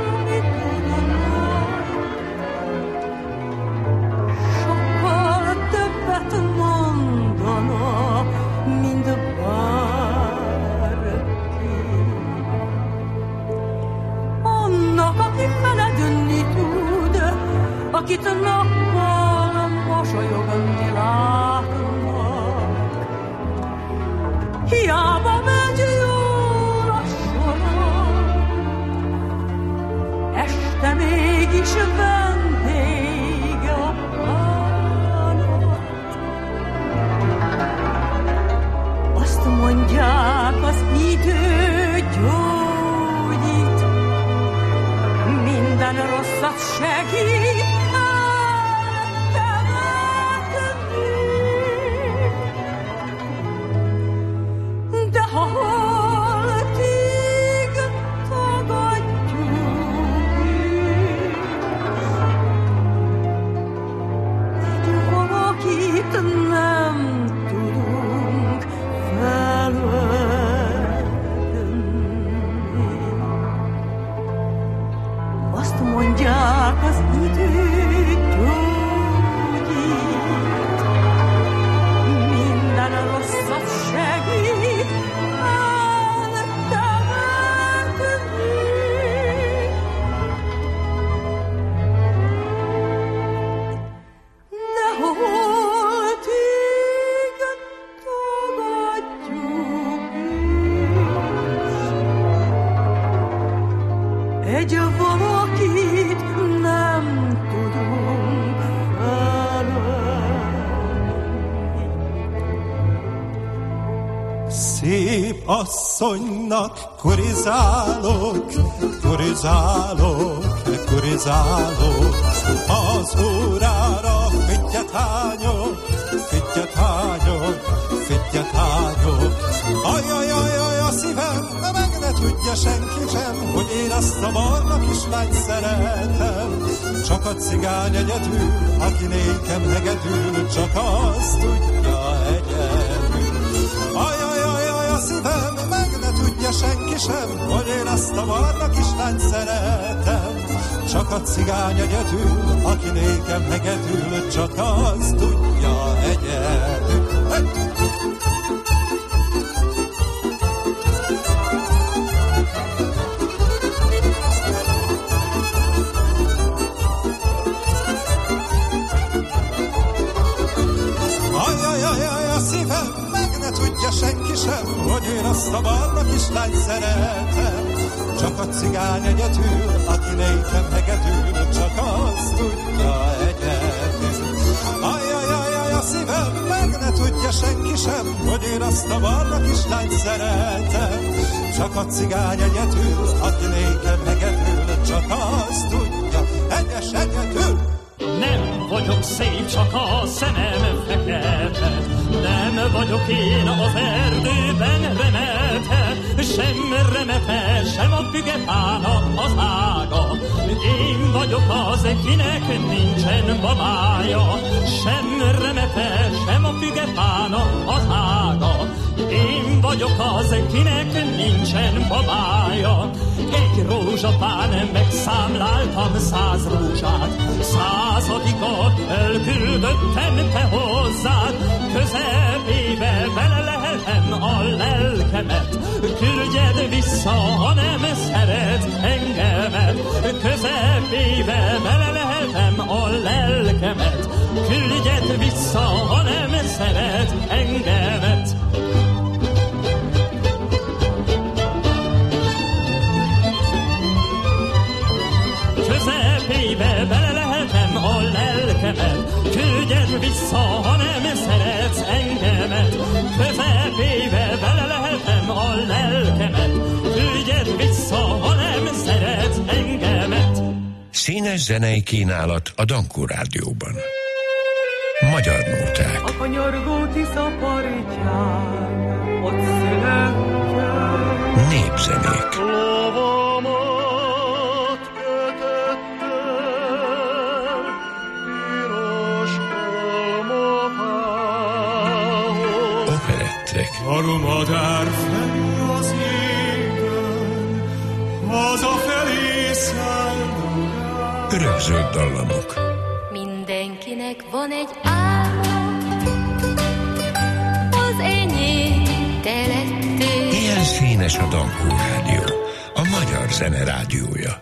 Sokkal szép asszonynak kurizálok, kurizálok, kurizálok. Az órára fittyetányok, fittyetányok, fittyetányok. Ajajajaj, a szívem, de meg ne tudja senki sem, hogy én azt a barna kislányt szeretem. Csak a cigány egyedül, aki nékem hegedül, csak azt tudja egyedül. Ajajajaj, a szívem, meg ne tudja senki sem, hogy én azt a barna kislányt szeretem. Csak a cigány egyedül, aki nékem hegedül, csak azt tudja egyedül. Hey! Senki sem, hogy én azt a barna kislányt szeretem. Csak a cigány egyedül, aki nékem hegedül, csak azt tudja egyedül. Ajajajaj, a szívem, meg ne tudja senki sem, hogy én azt a barna kislányt szeretem. Csak a cigány egyedül, aki nékem hegedül, csak azt tudja egyes egyedül. Nem vagyok szép, csak a szemem fekete. Nem vagyok én az erdőben remete, sem remete, sem a fügefának az ága. Én vagyok az, kinek nincsen babája, sem remete, sem a fügefának az ága. Én vagyok az, kinek nincsen babája. Egy rózsapán megszámláltam száz rózsát, századikat elküldöttem te hozzád. Közepébe beleleltem a lelkemet, küldjed vissza, ha nem szeret engemet. Közepébe beleleltem a lelkemet, küldjed vissza, ha nem szeret engemet. Közepébe beleleltem a lelkemet, küldjed vissza, ha nem szeretsz engemet. Közepébe beleleltem a lelkemet, küldjed vissza, ha nem szeretsz engemet. Színes zenei kínálat a Dankó Rádióban. Magyar nóták. A kanyargó Tisza partján, ott születtem. Népzenék. Aromadár fenn az égen, hazafelé szállnak. Örökzöld dallamok. Mindenkinek van egy álma, az enyém te lettél. Ilyen színes a Dankó Rádió, a magyar zene rádiója.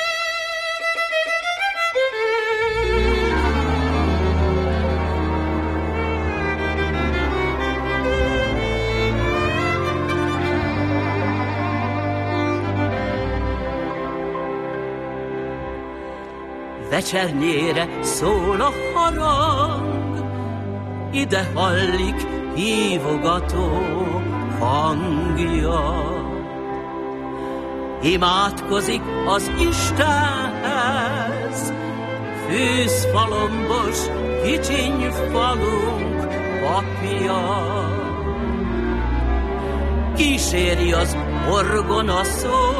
Vecsernyére szól a harang, ide hallik hívogató hangja. Imádkozik az Istenhez, fűzfalombos kicsiny falunk papja. Kíséri az orgona szó,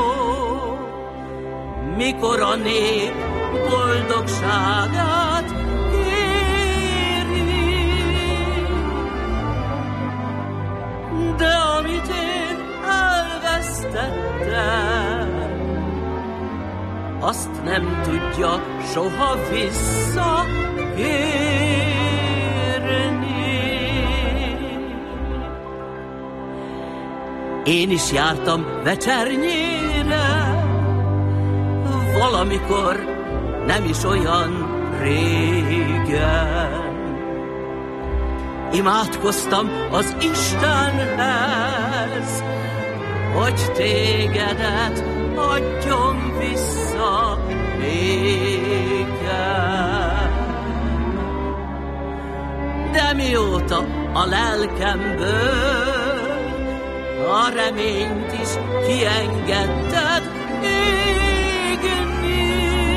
mikor a nép boldogságát kéri. De amit én elvesztettem, azt nem tudja soha visszakérni. Én is jártam vecsernyére, valamikor nem is olyan régen. Imádkoztam az Istenhez, hogy tégedet adjon vissza nékem. De mióta a lelkemből a reményt is kiengedted égni.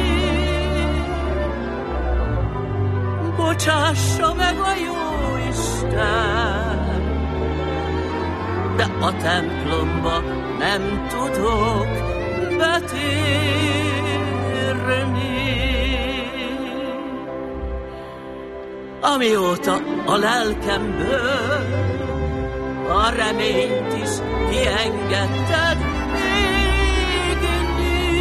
Bocsássa meg a Jóisten, de a templomba nem tudok betérni. Amióta a lelkemből a reményt is kiengedted égni.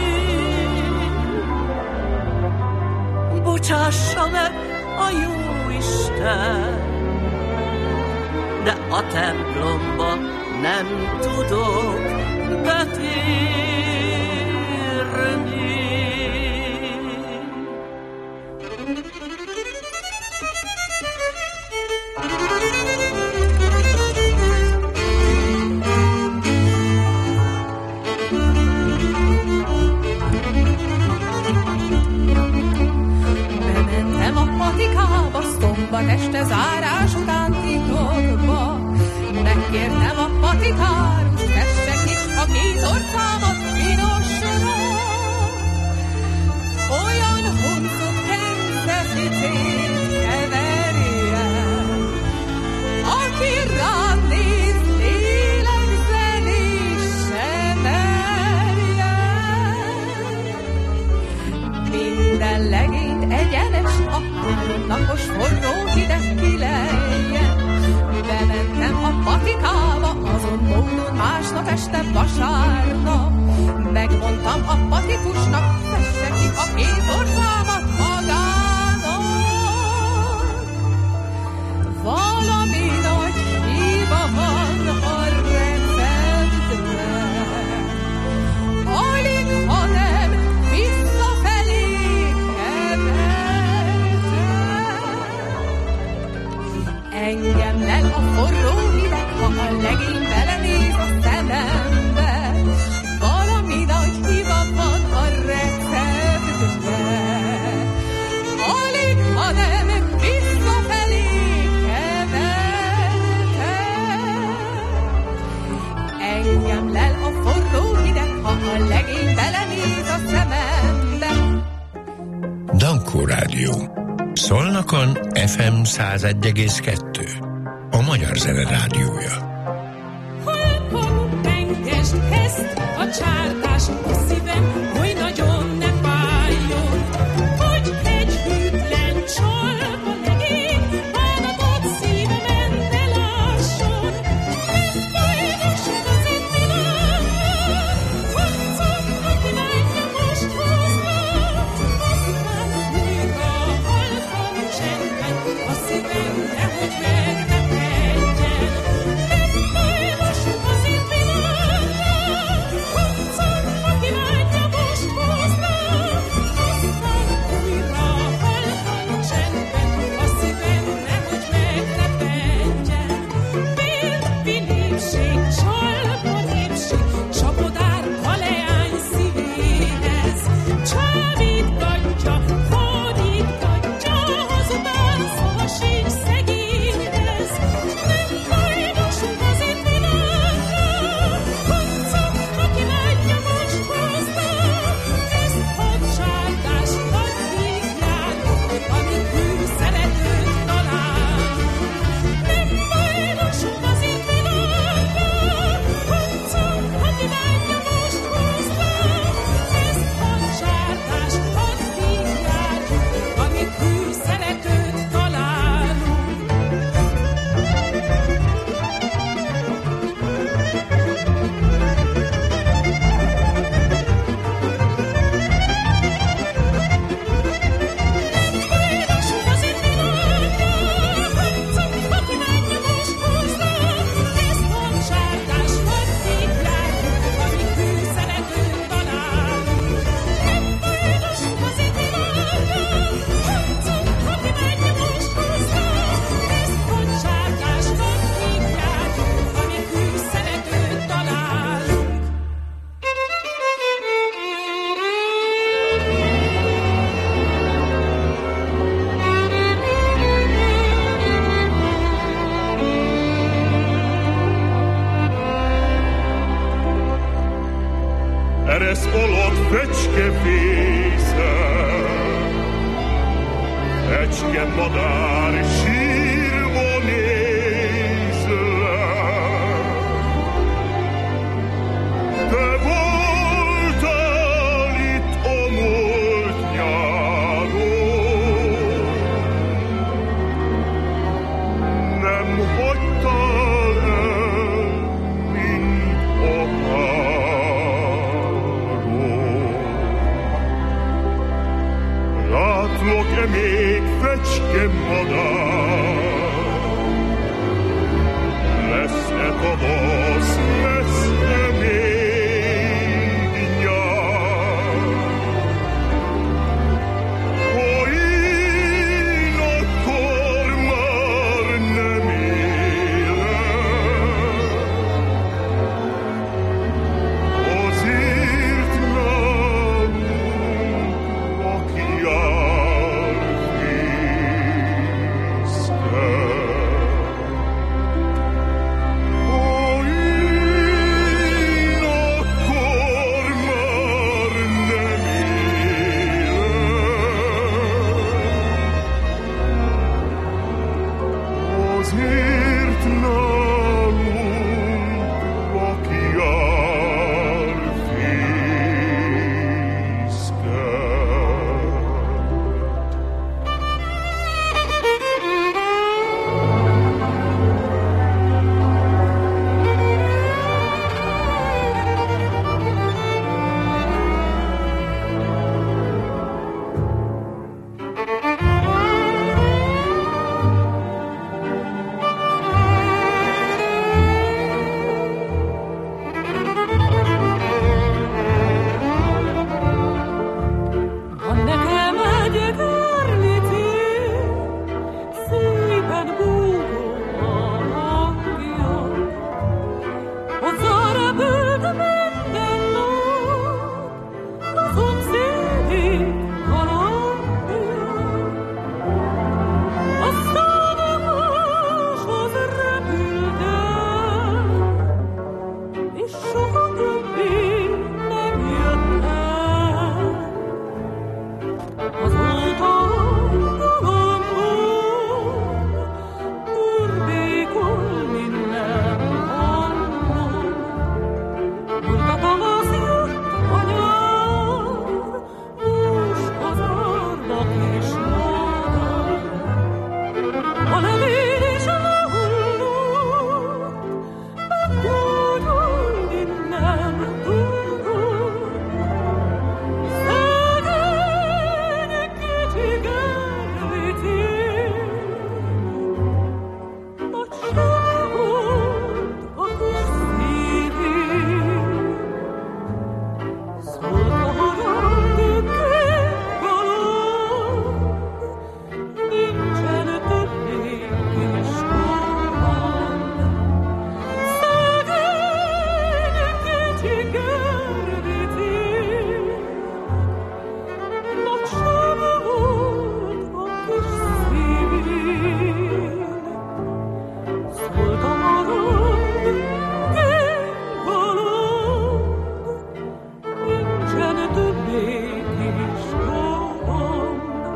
Bocsássa meg a Jóisten, de a templomba nem tudok betérni. Bementem a patikába, szombat este zárás után titokba. Megkértem a patikárust, vesse ki a két orcámat pinosra. Olyan huncut kenteficét keverjen, aki rád néz, lélegzen is se merjen. Minden legényt egyenes, a három napos forró hideg kilejjen. Bementem a patikába, azon módon másnap este vasárnap. Megmondtam a patikusnak, vesse ki a két orcámat magának. Valami nagy hiba van a receptben, alig ha nem visszafelé kevertem. Engem lel a forró hideg, ha a legény belenéz a szemembe. Valami nagy hiba van a receptben, alig ha nem visszafelé kevertem. Engem lel a forró hideg, ha a legény belenéz a szemembe. Dankó Rádió. Szolnokon ef em száz egy egész kettő. A Magyar Zene Rádiója. Halkan pengest ezt a csártás a szívem, hogy nagyon ne fájjon, hogy egy hűtlen csalba legény bánatott szívemen ne lásson. Nem bajnos az én világom, harcol, aki vágyja most hozza, aztán újra halkan csendben a szívem nehogy meg ne tegyen. Nem bajnos az én világom, harcol, aki vágyja most Eresz olott fecske fésze, fecske madár sírva néz le. Te voltál itt a múlt nyáron, nem hagytál el, mint apáról. Látlak-e még fecske madár, lesz-e tavasz, lesz-e még nyár? Ha én akkor már nem élek, azért nálunk lakjál fészkel. Ha én akkor már nem élek, azért nálunk lakjál fészkel. Ha nekem egy körlicél, szépen búgó a hangja, hozzá repült minden nap a szomszédék harangja. Aztán a máshoz repült el, és soha többé nem jött el. Azóta magamból turbékol minden hangom. Múlt a tavasz, jött a nyár, most az árva kis madár. A levél is lehullott, meggyógyul minden dolgom. Szegény kicsi gerlicél, nagy sem volt a kis szívén. Szólt a harang kék galamb, nincsen többé kis galamb. Szegény kicsi gerlicél, nagy sem volt a kis szívén. Szólt a harang kék galamb, nincsen többé kis galamb.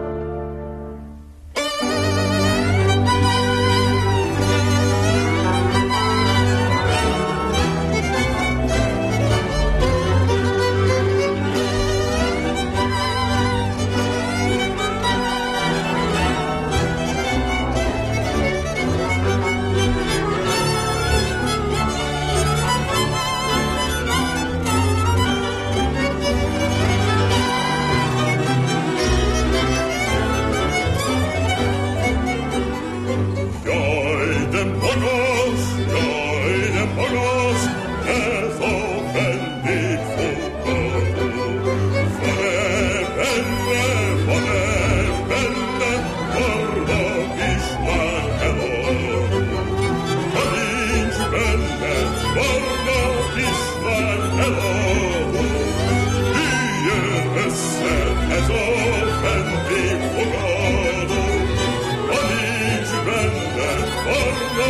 Jaj, de magas, jaj, de magas, ez a vendégfogadó. Van-e benne, van-e benne, barna kislány eladó? Ha nincs benne, barna kislány eladó, üljön össze ez a vendégfogadó. Ha nincs benne, barna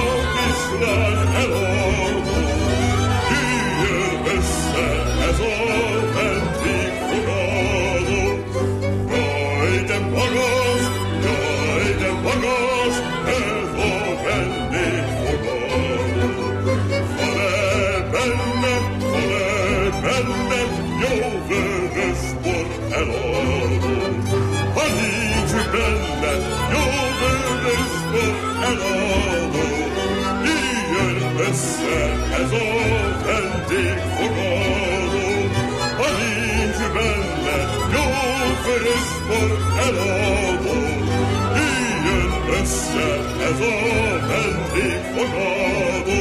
kislány eladó, üljön össze ez a vendégfogadó. benned van-e, benned jó vörösbor eladó. Ha nincs benned jó vörösbor eladó, jöjjön össze ez a vendégfogadó. Ha nincs benned jó vörösbor eladó, jöjjön össze ez a vendégfogadó.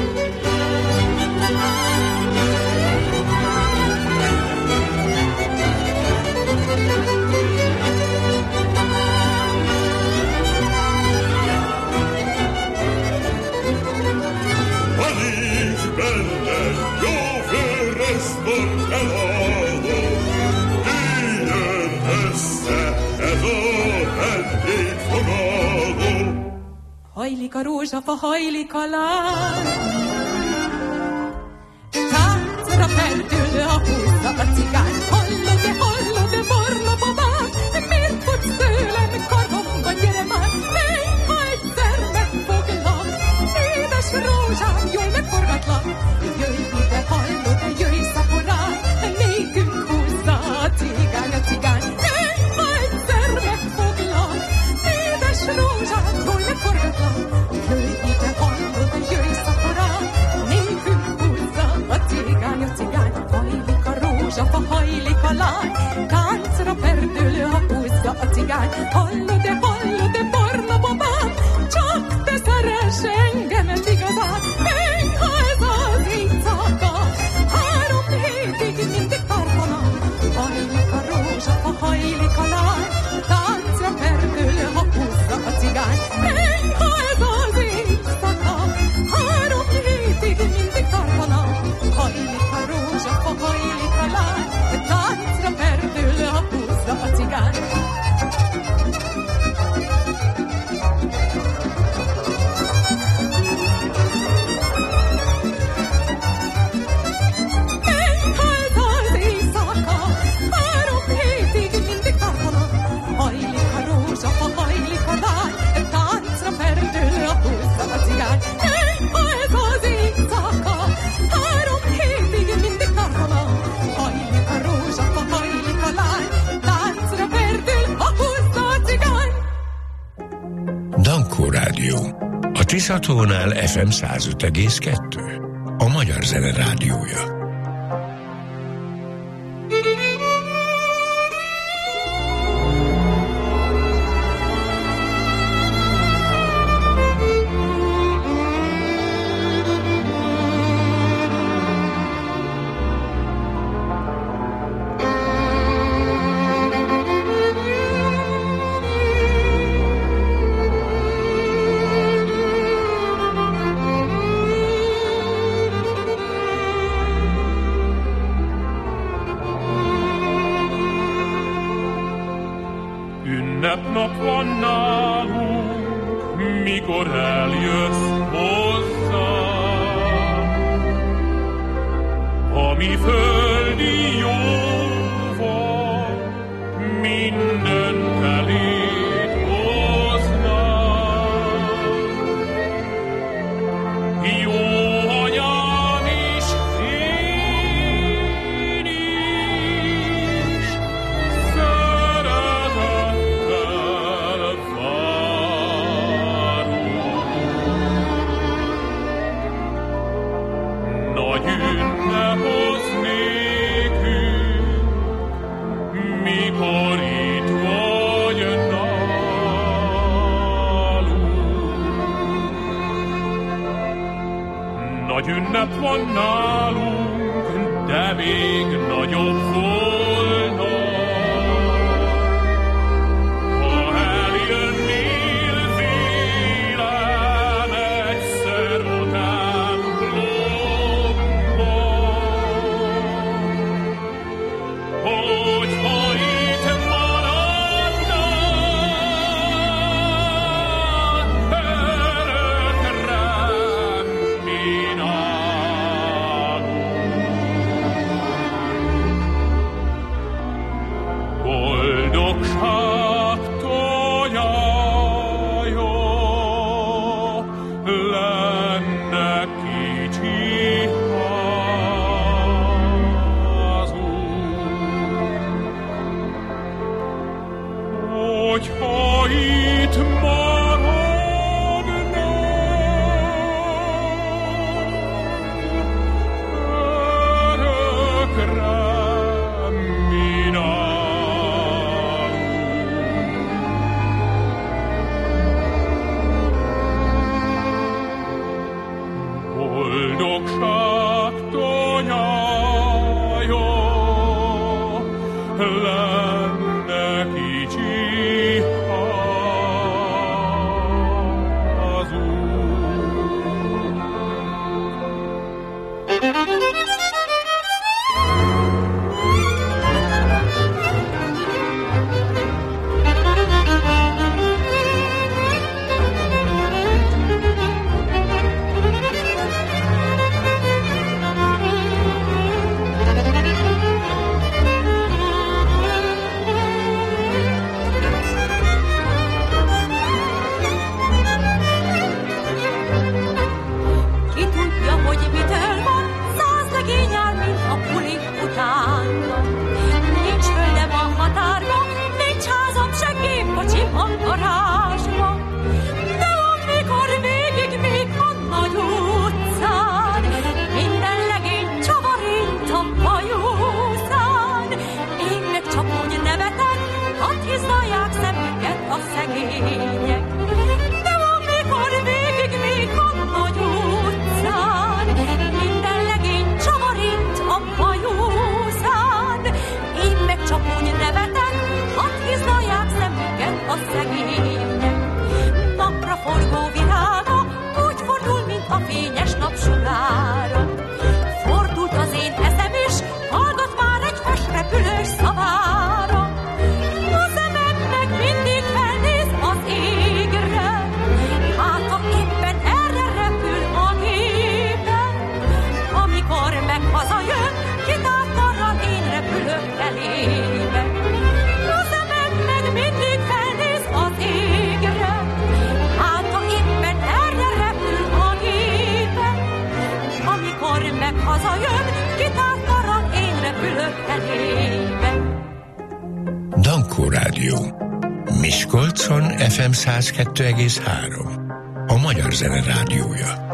Ha nincs benned jó vörösbor eladó, jöjjön össze ez a vendégfogadó. Hajlik a rózsafa, hajlik a lány, táncra perdül a húzza a cigány. Hallod-e, hallod-e, barna babám, miért futsz tőlem, karomba, gyere már, menj, ha egyszer megfoglak, édes rózsám, jól megforgatlak. Jöjj ide, hallod-e, jöjj szaporán, nékünk húzza a cigány, a cigány. Menj, ha egyszer megfoglak, édes rózsám, jól megforgatlak. Jöjj ide, hallod-e, jöjj szaporán, nékünk húzza a cigány, a cigány. Hajlik a rózsafa, hajlik a lány, táncra perdül a húzza a cigány. Hallod-e, hallod-e, barna babám, csak te szeress engemet igazán. Menj, ha ez az éjszaka három hétig mindig tartana. Hajlik a rózsafa, hajlik a lány, táncra perdül a húzza a cigány. Menj, ha ez az éjszaka három hétig mindig tartana. Hajlik a rózsafa, hajlik a lány, táncra perdül a húzza a cigány. Dankó Rádió. A Tiszatónál ef em száz öt egész kettő. A magyar zene rádiója. Ünnepnap van nálunk, mikor eljössz hozzá. Ami földi jóval mindent eléd hoznám. Jó anyám is, én is szeretettel várunk. Nagy ünnep hoz nékünk, mikor itt vagy nálunk. Nagy ünnep van nálunk, de még nagyobb volna, ha eljönnél vélem egyszer a templomba. Hogyha itt maradnál, örökre mi nálunk. Boldogság tojája lenne kicsi házunk. Rádió. Miskolcon ef em száz kettő egész három. A Magyar Zene Rádiója.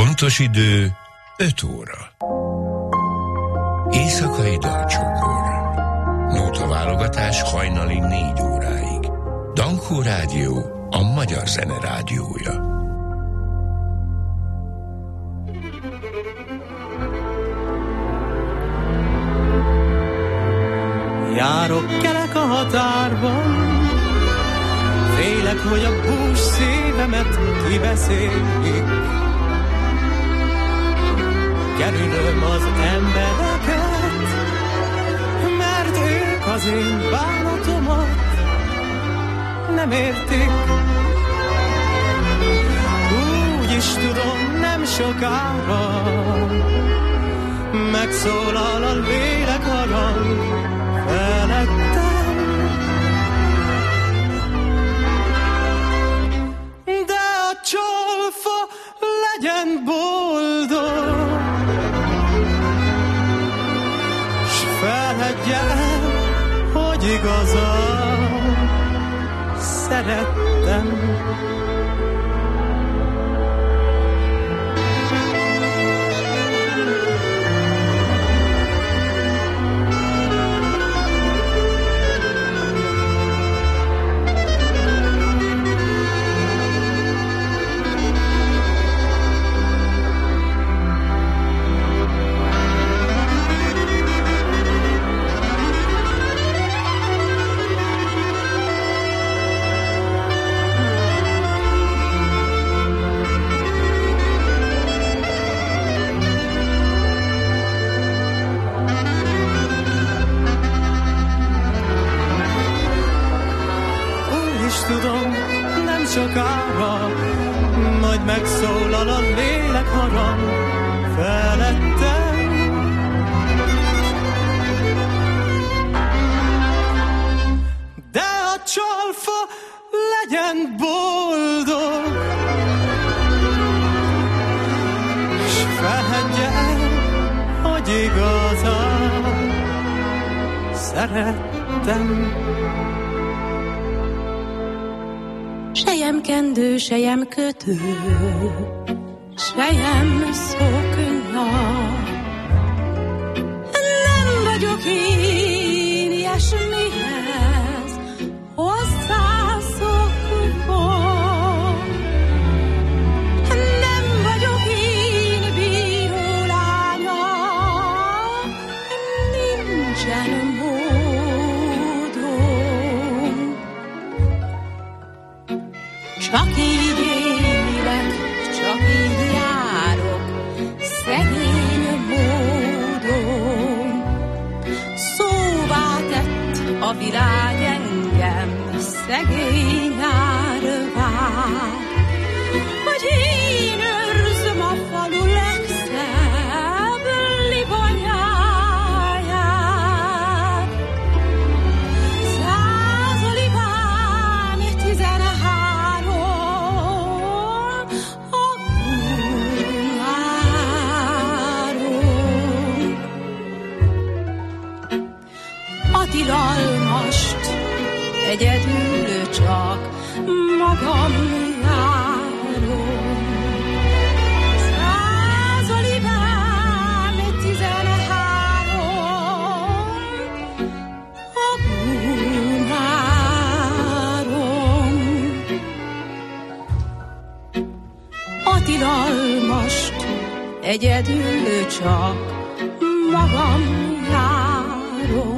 Pontos idő öt óra. Éjszakai dalcsokor. Nótaválogatás hajnali négy óráig. Dankó Rádió, a magyar zene rádiója. Járok, kelek a határban, félek, hogy a bús szívemet kibeszélik. Kerülöm az embereket, mert ők az én bánatomat nem értik. Úgy is tudom, nem sokára megszólal a lélek harang felettem. De a csolfa legyen boldog, s felhedje el, hogy igazán szerettem. Sokára majd megszólal a lélek harang felettem. De a csalfa legyen boldog, s felhedje el, hogy igazán szerettem. Sejem kendő, sejem kötő, sejem szoknya. Nem vagyok én ilyesmihez hozzászokva. Nem vagyok én bíró lánya, nincsen csak így élek, csak így járok, szegény módon. Szóvá tett a világ engem, szegény árvár, hogy én őrzöm a falu legszebb libanyáját. Százalibán tizenhárom tilalmast, egyedül csak magam járom. Százalibán tizenhárom a búnárom. A tilalmast, egyedül csak magam járom.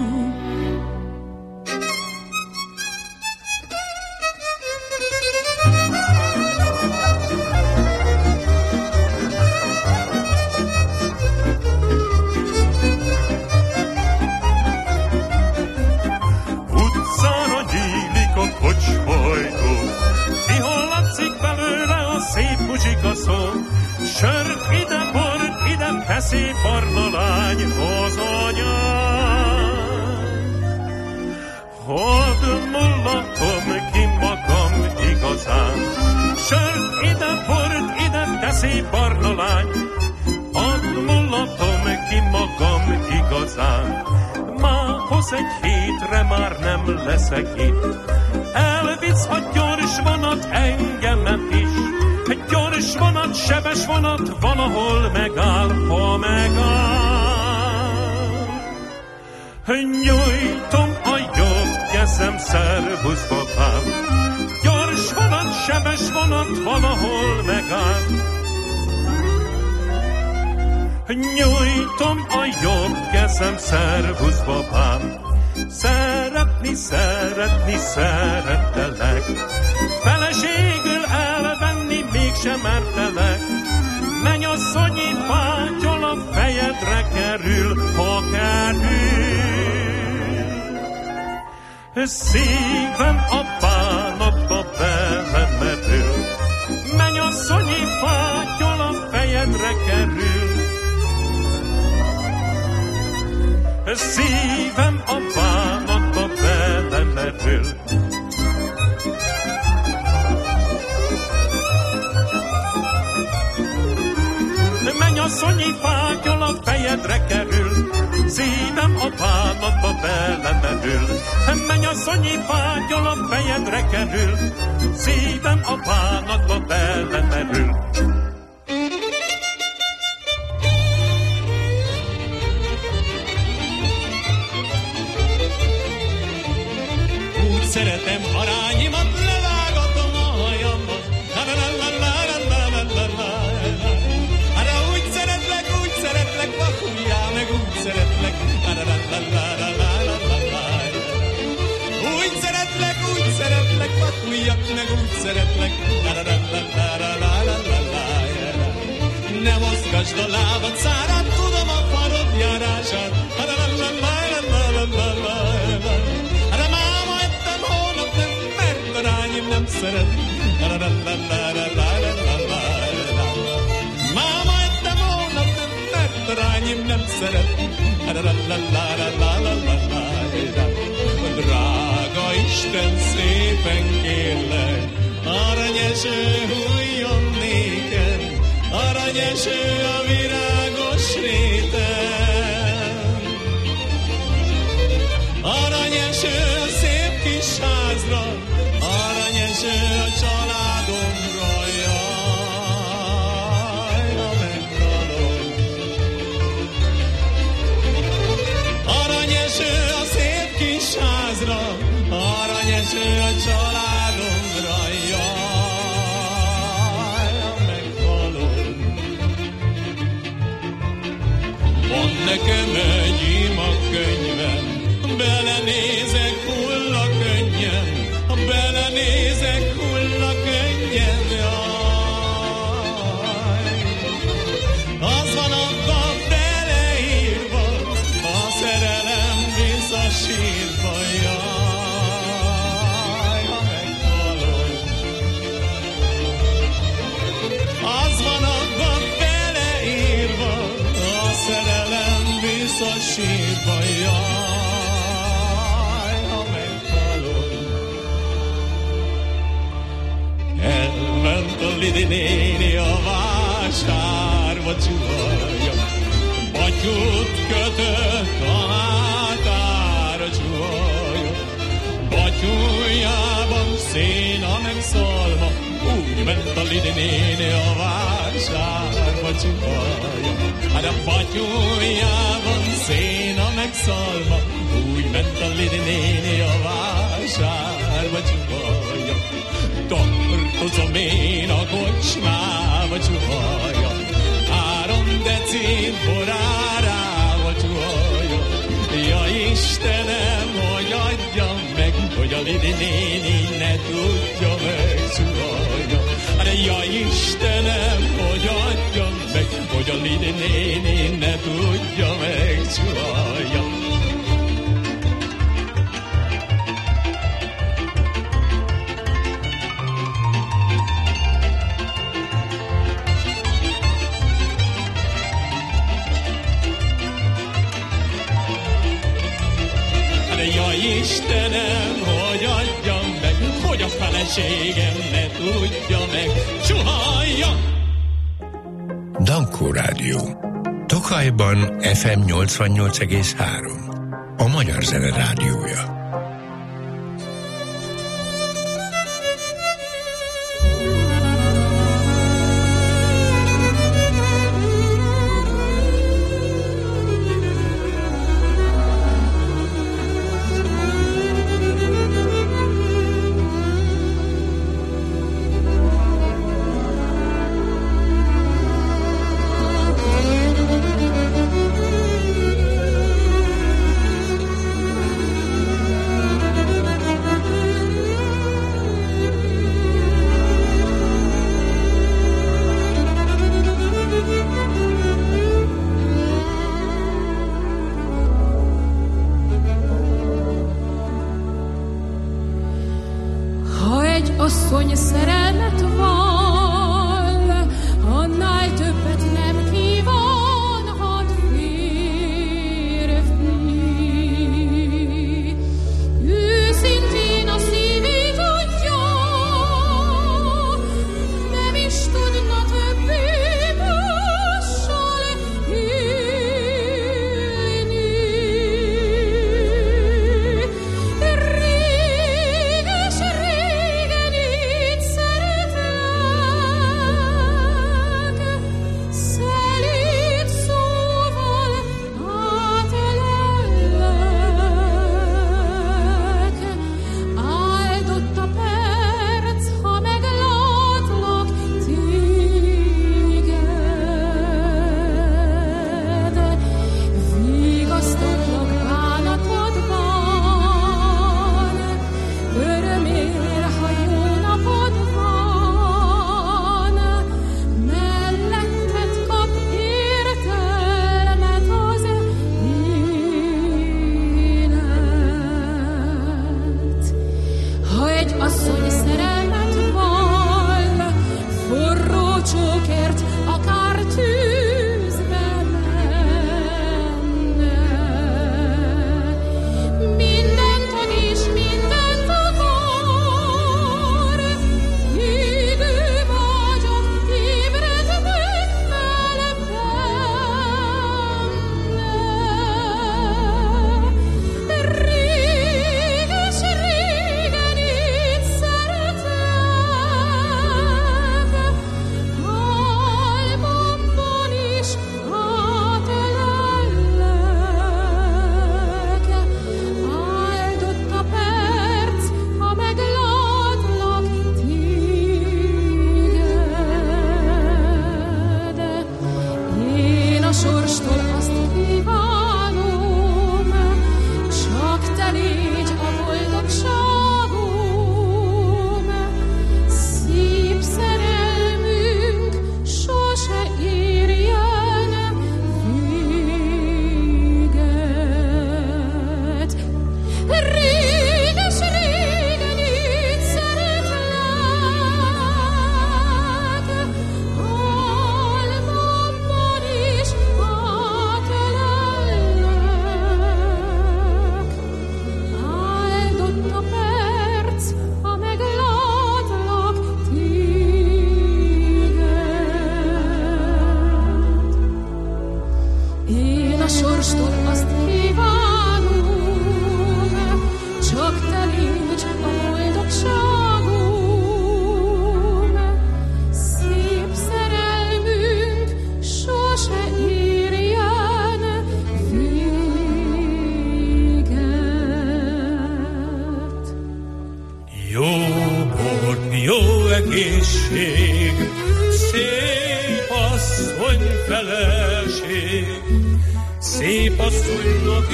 Sört ide, bort ide, teszi barna lány az anyám. Hadd mullatom ki magam igazán. Sört ide, bort ide, teszi barna lány. Hadd mullatom ki magam igazán. Mához egy hétre már nem leszek itt. Elvisz a gyors vonat engemet is. Egy gyors vonat sebes vonat van, ahol megáll, ha megáll. Nyújtom a jobb kezem, szervusz babám. Gyors vonat, sebes vonat van, ahol megáll. Nyújtom a jobb kezem, szervusz babám. Szeretni, szeretni, szerettelek. Feleségül elvenni mégsem mertelek. Mennyasszonyi fátyol a fejedre kerül, ha kerül. Szívem a bánatba belemerül. Mennyasszonyi fátyol a fejedre kerül. Szívem a bánatba belemerül. Mennyasszonyi fátyol a fejedre kerül. Szívem a bánatba belemerül. Mennyasszonyi fátyol a fejedre kerül. Szívem a bánatba belemerül. Szeretem arányimat, levágatom a hajamat. Arra úgy szeretlek, úgy szeretlek, vakuljál meg, úgy szeretlek. Úgy szeretlek, úgy szeretlek, vakuljak meg, úgy szeretlek. Ne mozgasd a lábad szárát, tudom a farod járását. Nem szeret. Máma ettem holnap, mert a rányim nem szeret. Drága Isten, szépen kérlek, aranyeső hulljon néked, aranyeső a virágos réten. Aranyeső a szép kis házra, aranyeső a családomra, jaj, ha meghalok. Aranyeső a szép kis házra, aranyeső a családomra, jaj, ha meghalok. Van nekem egy ima könyvem, belenézek hull a könnyen, belenézek hull a könnyen, jaj. Az van abban beleírva, a szerelem visz a sírba, jaj, ha meghalok. Az van abban beleírva, a szerelem visz a sírba, jaj. Elment a Lidi néni a vásárba csuhajja, batyút kötött a hátára csuhajja. Batyújában széna meg szalma, úgy ment a Lidi néni a vásárba csuhajja. Hát a batyújában széna meg szalma, úgy ment a Lidi néni a vásárba csuhajja. Tartozom én a kocsmába csuhajja, három deci borárába csuhajja. Ja Istenem, hogy adjam meg, hogy a Lidi néni ne tudja meg csuhajja. Ja Istenem, hogy adjam meg, hogy a Lidi néni ne tudja meg csuhajja. Istenem, hogy adjam meg, hogy a feleségem ne tudja meg, csuhajja! Dankó Rádió. Tokajban ef em nyolcvannyolc egész három. A Magyar Zene Rádiója. egy asszony szerelmet vall, annál többet nem kívánhat férfi. Őszintén a szívét adja, nem is tudna többé mással élni. Réges régen így szeretlek, szelíd szóval átelellek. Áldott a perc, ha meglátlak téged. Vigasztatlak bánatodban, örömér, ha jó napod van. Melletted kap értelmet az élet. Ha egy asszony szerelmet vall, forró csókért akár tűzbe menne. Mindent ad és mindent akar, égő vágyat ébred meg vele benne. Réges régen így szeretlek, álmomban is átelellek. Áldott a perc, ha meglátlak téged. Én a sorstól azt kívánom, csak te légy a boldogságom. Szép szerelmünk sose érjen véget. Réges régen így szeretlek, álmomban is átelellek. Áldott a perc, ha meglátlak téged. Én a sorstól azt kívánom, csak te légy a boldogságom. Szép szerelmünk sose érjen véget. Jó bor, jó egészség, szép asszony feleség, szép asszonynak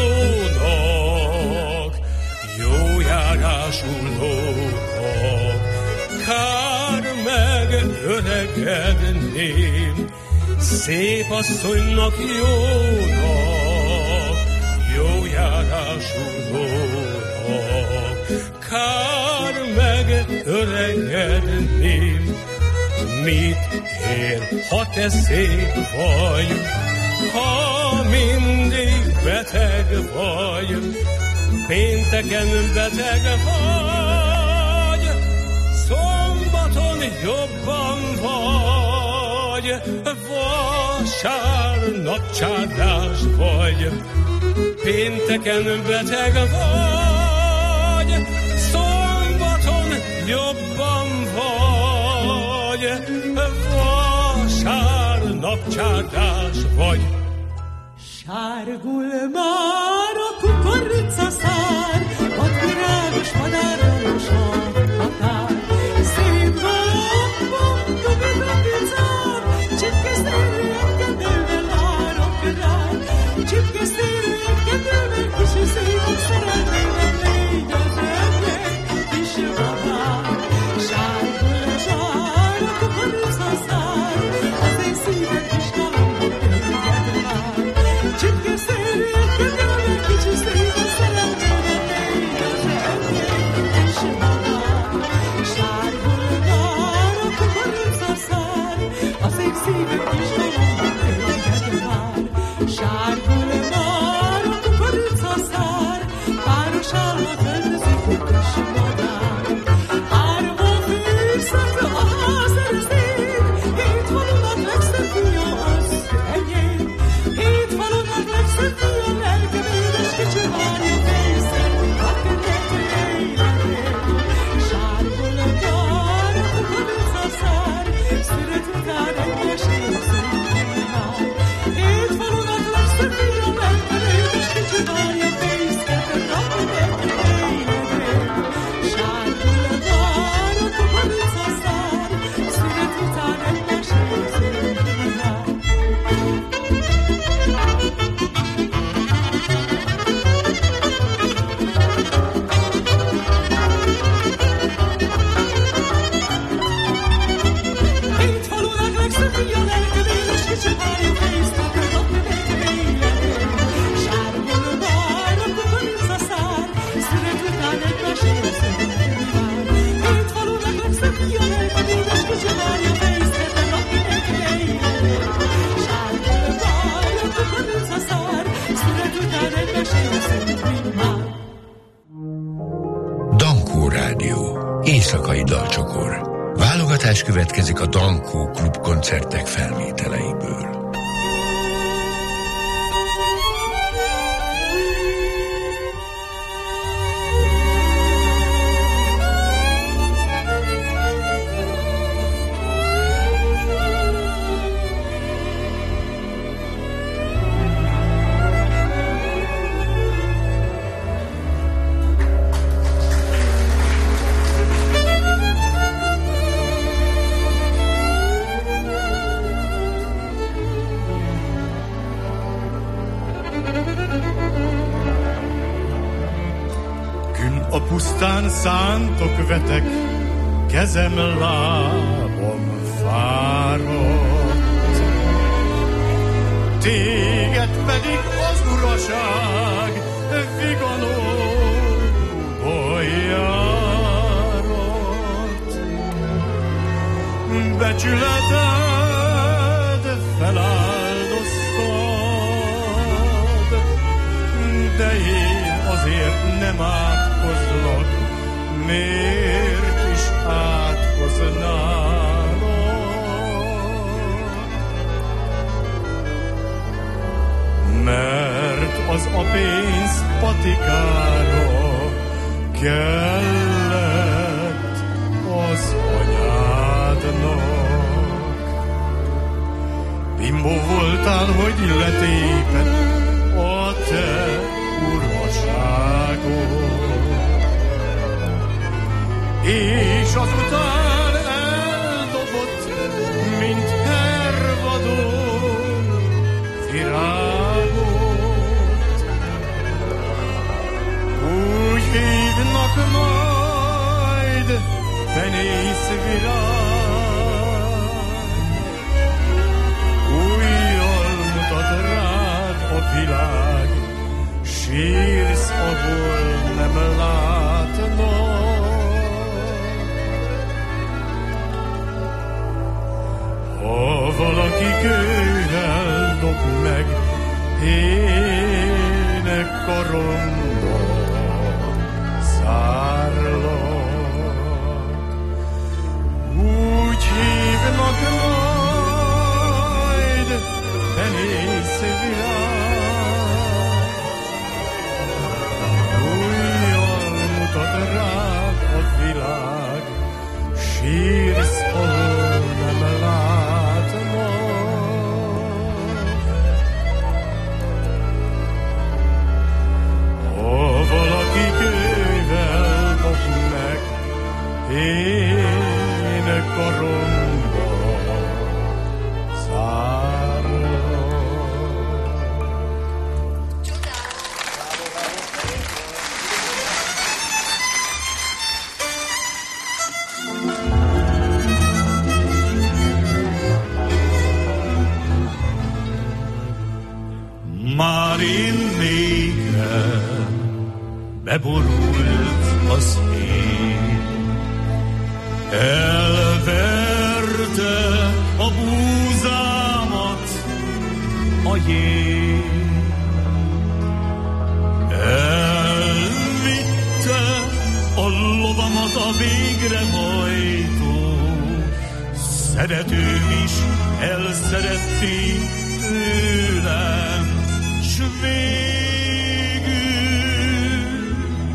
jónak, jó járásulónak. Kár meg öregedném, szép asszonynak jónak, jó járásulónak. Kár meg öregedném, mit ér, ha te szép vagy, ha mindig beteg vagy, pénteken beteg vagy, szombaton jobban vagy, vasárnap csárlás vagy, pénteken beteg vagy, szombaton jobban vagy, vasárnap csárlás vagy. Sárgul már a kukoricaszár, ott virágos madárral a sarkatár. Szép van, dobidobicár, csipkeszérűen kedővel várok rád. Csipkeszérűen kedővel kis szívem szerelmében légy az ördög kis babám. Sárgul a zsár, a kukoricaszár, az én szívem kis kalambok téged vár. Csipkeszérűen kedővel kis szívem szerelmében légy az ördög kis babám. dalcsokor. Válogatás következik a Dankó Klub koncertek felvételeiből. Pusztán szántok vetek, kezem lábam fáradt. Téged pedig az uraság viganóba járat. Becsületed feláldoztad, de én azért nem átkozlak, miért is átkoználok? Mert az a pénz patikára kellett az anyádnak. Bimbó voltál, hogy letépett a te urvaságod, és azután eldobott, mint hervadó virágot. Úgy hívnak majd penészvirág, újjal mutat rád a világ, sírsz, ahol nem látnak. Ha valaki kővel dob meg, én karomba zárlak. Úgy hívnak majd penészvirág, újjal mutat rád a világ, sírsz, ahol nem látnak. Ha valaki kővel dob meg, én karomba zárlak. Már én végre beborult az én, elverte a búzámat a jég, elvitte a lovamat a végrehajtó, szeretőm is elszeretti tőlem, s végül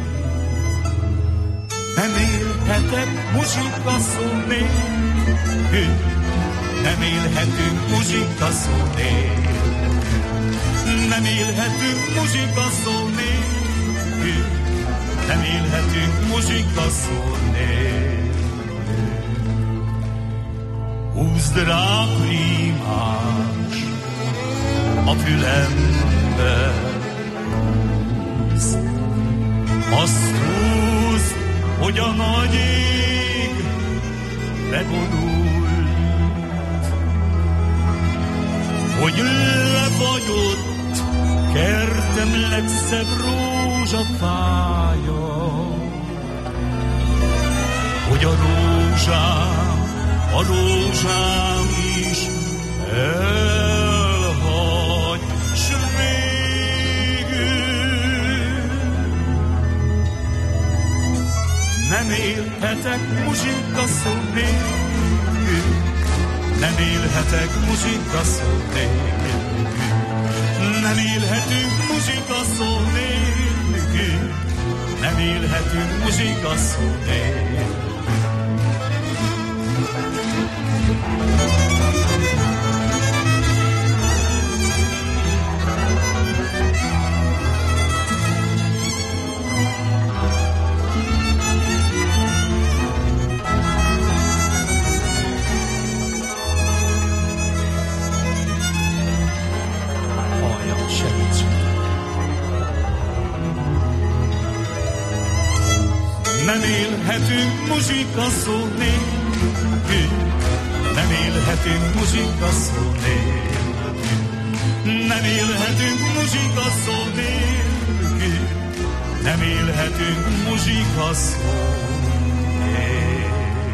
nem élhetek muzsikaszó nélkül, nem élhetünk muzsikaszó nélkül, nem élhetünk muzsikaszó nélkül, nem élhetünk muzsikaszó nélkül. Húzd rá prímás a fülembe, húzd, azt húzd, hogy a nagy ég beborult, hogy lefagyott kertem legszebb rózsafája, hogy a rózsám, a rózsám is elhagy, s végül nem nem élhetek muzsika szó nélkül, nem élhetek muzsika szó nélkül, nem élhetünk muzsika szó nélkül, nem élhetünk muzsika szó nélkül. Nem élhetünk muzsika szó nélkül, nem élhetünk muzsika szó nélkül, nem élhetünk muzsika szó nélkül, nem élhetünk muzsika szó nélkül.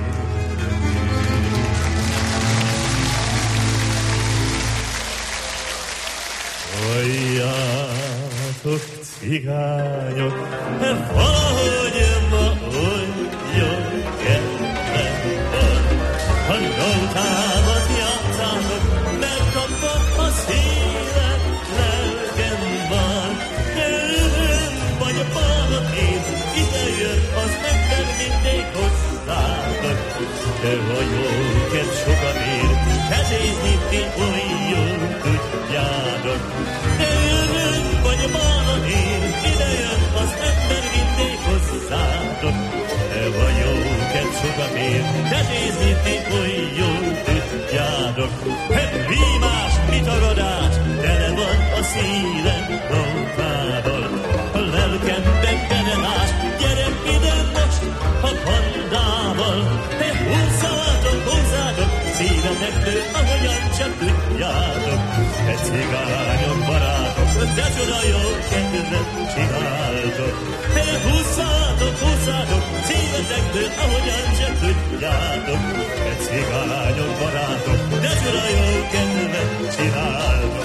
Halljátok, cigányok, valahogy ma olyan kedvem van. Ha nótámat játszátok, megkapom a szívem, lelkem van. Ön vagy a bálom én, ide jön az ember mindig hozzátok. De vagyok sokat ér, kezézni ti olyan tudjátok. Ön vagy a bálom én, ide jön az ember mindig hozzátok. De vagyok sokat ér, kezézni ti olyan tudjátok. Rímás, mitagadás, tele van a szívem nótával. A lelkemben bedelás, gyere ide most a pandával. Te húzzátok, húzzátok, szívetekből, ahogyan csak tudjátok. Te cigányok, barátok, de csoda jó kedvet csináltok. Te húzzátok, húzzátok, szívetekből, ahogyan csak tudjátok. Te cigányok, barátok, de csoda jó kedvet csináltok.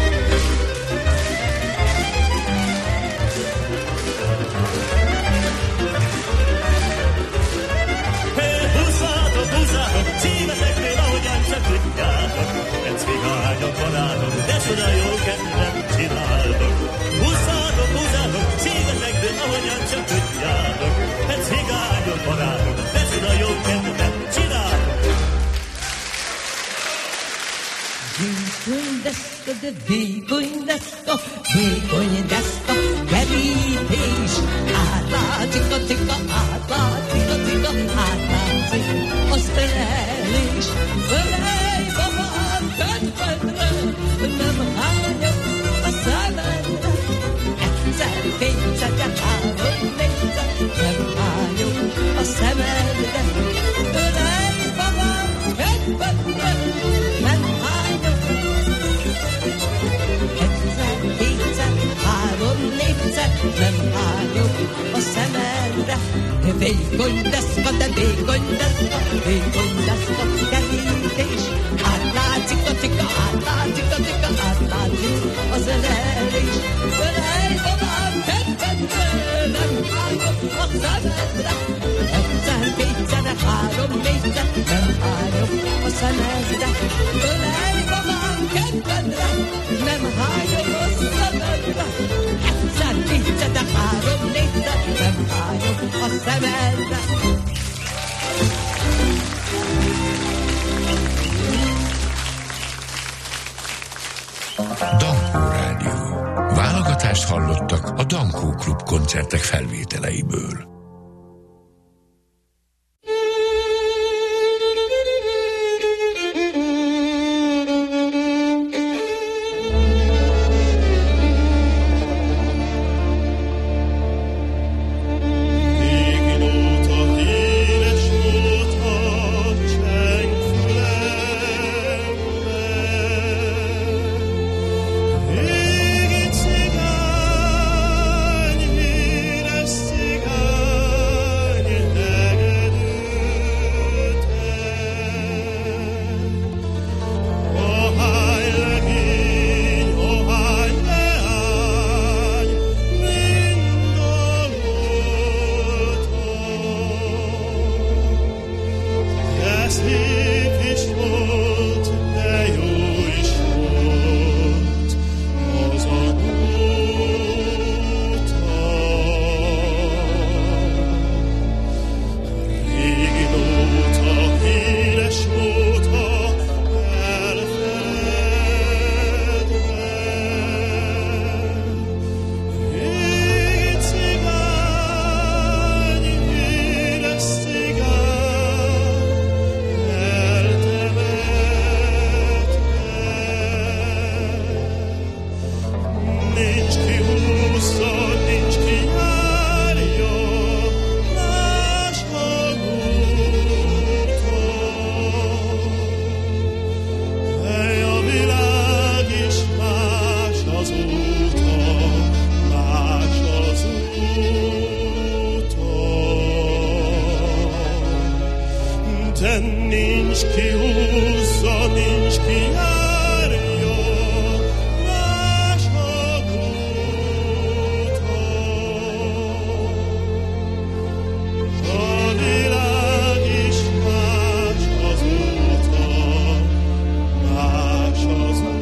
Húzzátok, szíveteknél, ahogyan csak tudjátok. Egy cigányok, barátok, de csoda jó kedvet csináltok. Húzzátok, húzzátok, szíveteknél, ahogyan csak tudjátok. Egy cigányok, barátok, de csoda jó kedvet csináltok. Vékony deszka, de vékony deszka, vékony deszka, kerítés. Átlá, tika, tika, átlá, tika, tika, átlá, tika, az ölelés. Ölelj, babám, kedvedre, nem hányok a szemedre. Egyszer, kétszer, de három, négyszer, nem hányok a szemedre. Ölelj, babám, kedvedre, nem hányok. Egyszer, kétszer, három, négyszer, nem hányok a szemedre. De vékony deszka, de vékony deszka, vékony deszka, kerítés. Átlátszik a tika, átlátszik a tika, átlátszik az ölelés. Ölelj, babám, kedvedre, nem hányok a szemedre. Egyszer, kétszer, három, négyszer, nem hányok a szemedre. Ölelj, babám, kedvedre, nem hányok a szemedre. Egyszer, kétszer, három, négyszer, nem hányok a szemedre. Dankó Rádió. Válogatást hallottak a Dankó Klub koncertek felvételeiből. Cigány, híres cigány. szép is volt, de jó is volt az a nóta. Régi nóta, híres nóta, elfeledve. Régi cigány, híres cigány, nincs ki húzza, nincs ki járja, más hangúton. Hely, a világ is más azóta, más az úton. De nincs ki húzza, nincs ki járja, más hangúton. A világ is más azóta, más az úton.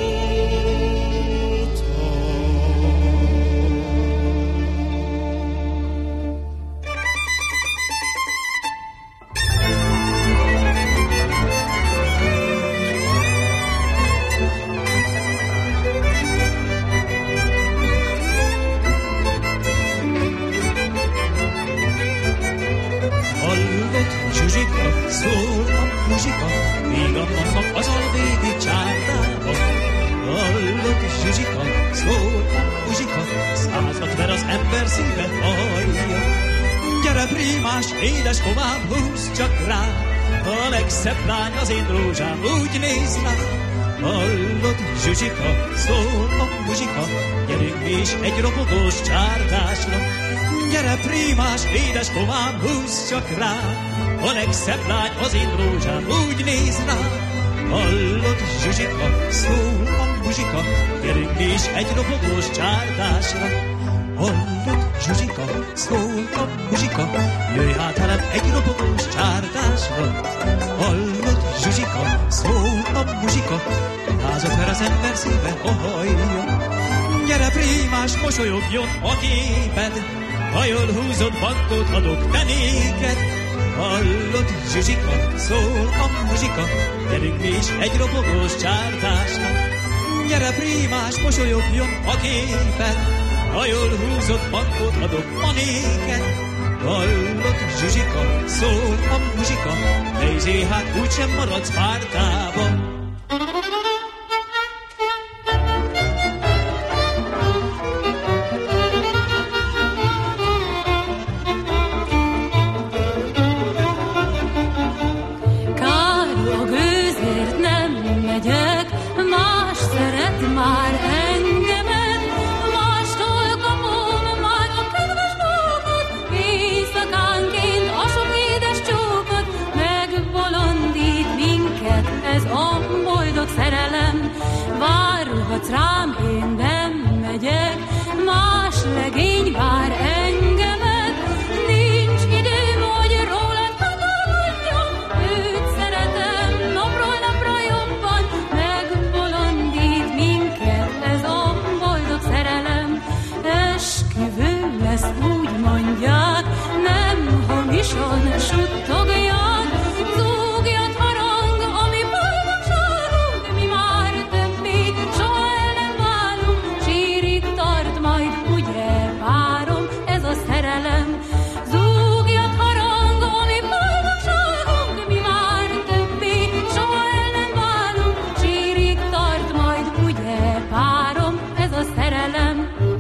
Hallott Zsuzsika, szól a muzsika, vígan vannak az alvédi csárdában. Hallott Zsuzsika, szól a muzsika, százat ver az ember szíve hallja. Gyere prímás, édes hovám, húzz csak rá, a legszebb lány az én rózsám, úgy néz rá. Hallott Zsuzsika, szól a muzsika, gyerünk mi is egy ropogós csárdásra. Gyere prímás, édes hovám, húzz csak rá, a legszebb lány az én rózsám, úgy néz rá. Hallott Zsuzsika, szól a muzsika, gyerünk mi is egy ropogós csárdásra. Hallott Zsuzsika, szól a muzsika, jöjj hát velem egy ropogós csárdásra. Hallott Zsuzsika, szól a muzsika, lázat ver az ember szíve a hajja. Gyere prímás, mosolyogjon a képed, ha jól húzott bankot adok te néked. Hallott Zsuzsika, szól a muzsika, gyerünk mi is egy ropogós csárdásra. Gyere prímás, mosolyogjon a képed, ha jól húzott bankot adok ma néked. Hallott Zsuzsika, szól a muzsika, nézzé hát úgysem maradsz pártában. Várhatsz rám, én nem megyek, más legény vár engemet. Nincs időm, hogy rólad gondolkodjam, őt szeretem napról napra jobban. Megbolondít minket ez a boldog szerelem. Esküvő lesz, úgy mondják, nem hamisan suttogják. Zúgjat harang, ami boldogságunk, mi már többé soha el nem válunk. Sírig tart majd, ugye várom, ez a szerelem. Zúgjat harang, ami boldogságunk, mi már többé soha el nem válunk. Sírig tart majd, ugye várom, ez a szerelem.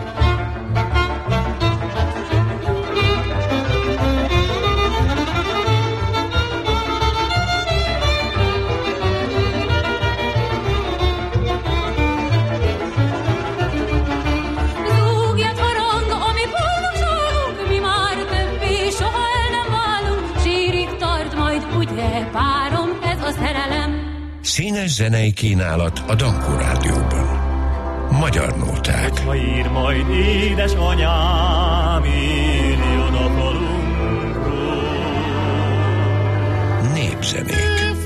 Párom, ez a szerelem. Színes zenei kínálat a Dankó Rádióban. Magyar nóták. Hogyha ír majd édesanyám, írjon a falunkról. népzenék.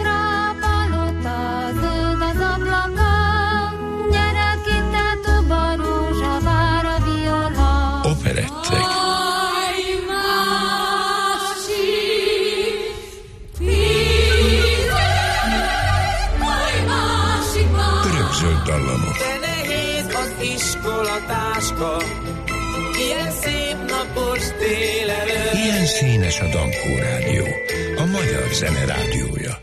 Operettek. Örökzöld dallamok. De nehéz az iskolatáska, ilyen szép napos délelőtt. Ilyen színes a Dankó Rádió, a magyar zene rádiója.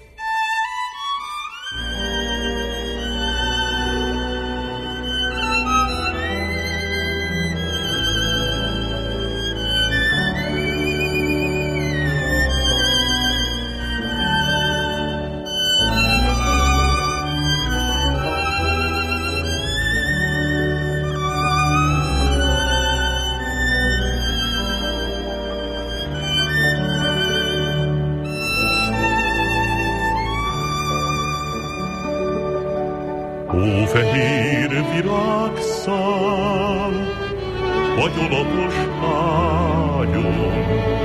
Fehér virágszál, vagyolatos ágyon,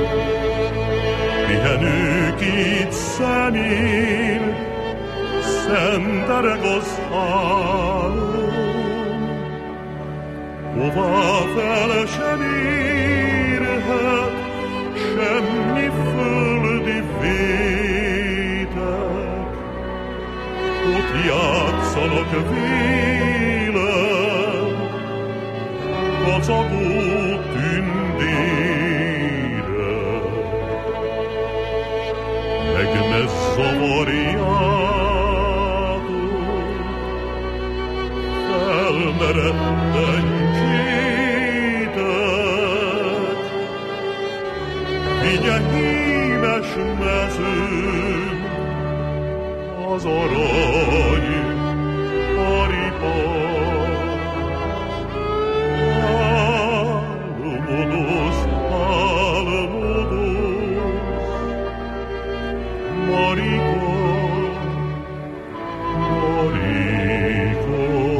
pihenők itt személ, szentereg az álom, hová fel sem érhet semmi földi vétek. Ott játszanak vélem, kacagó tündére. Meg ne zavarjátok, felmeredtenksétek, vigye hímes mezőn, az arany paripa. Álmodoz, álmodoz, Marika, Marika.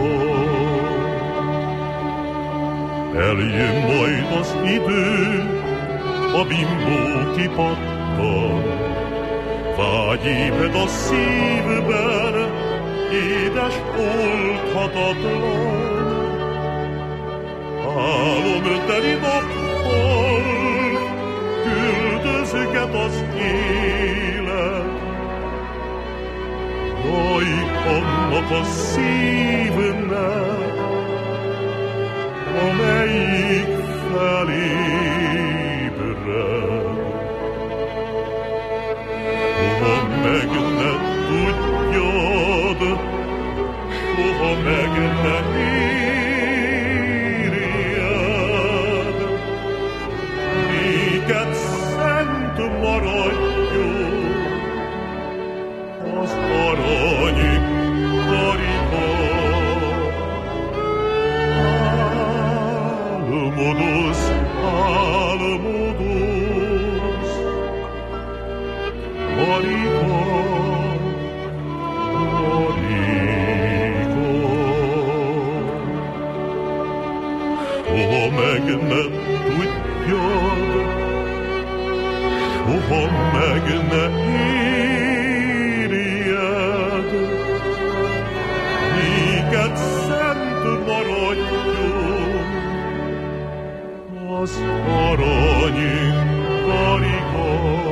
Eljön majd az idő, a bimbó kipattan, vágyébed a szívben, édes oldhatatlan. Álomteli nappal küldözget az élet. Jaj, annak a szívnek, amelyik felébred. Soha meg ne tudjad, soha meg ne érjed, néked szent maradjon az arany paripa. Álmodoz, álmodoz, Marika, Marika. Soha meg ne tudjad, soha meg ne érjed, néked szent maradjon az arany Marika.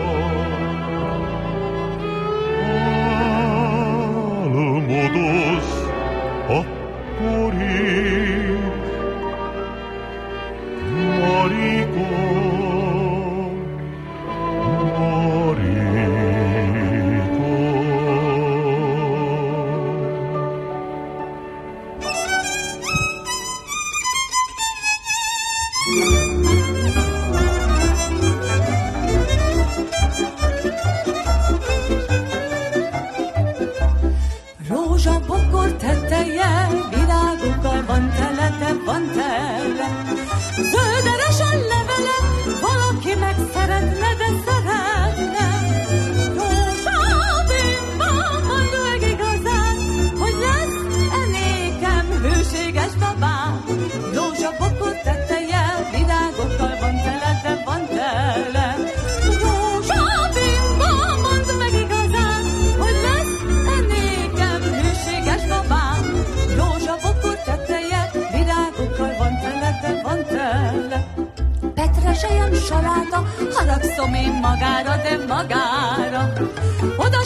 Álmodoz akkor is, Marika, Marika.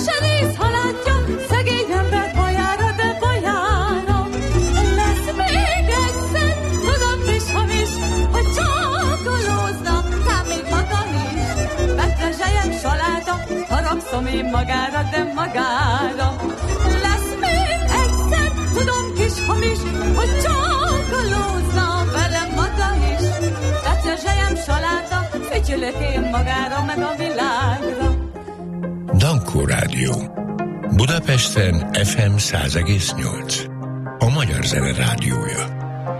se néz, ha látja szegény ember bajára, de bajára. Lesz még egyszer, tudom is, hamis, hogy csakolózna, hát még magam is. Betrezseljem saláta, haragszom én magára, de magára. Lesz még egyszer, tudom kis hamis, hogy csakolózna velem maga is. Betrezseljem saláta, fütyülök én magára, meg a világra. Dankó Rádió. Budapesten ef em száz egész nyolc. A Magyar Zene Rádiója.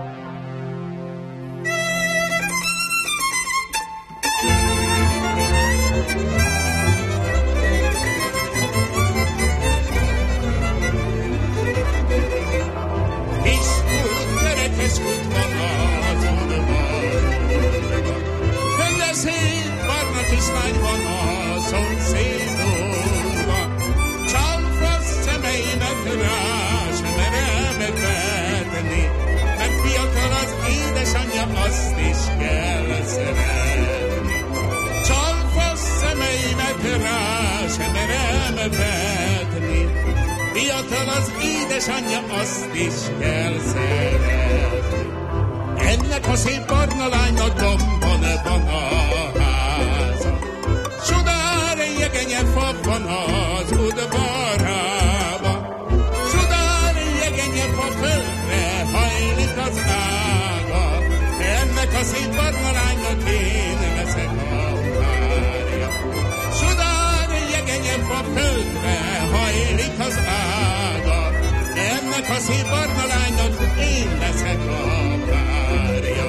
Azt is kell szeretni. Csalfasz szemeimet rá sem merem vetni. Fiatal az édesanyja, azt is kell szeretni. Ennek a szép barna lánynak domban van a háza. Sodár jegenyefa van az udvarába. Sodár jegenyefa földre hajlik az ága. Ennek a szép barna lánynak én leszek a párja. Sodár jegenyefa földre hajlik az ága. Ennek a szép barna lánynak én leszek a párja.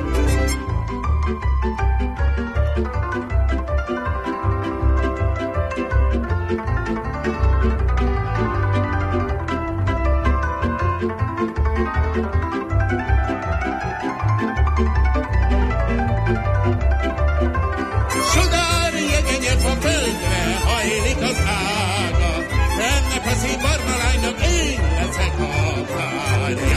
Sodár jegenyefa földre hajlik az ága. Ennek a szép barna lánynak én leszek a párja.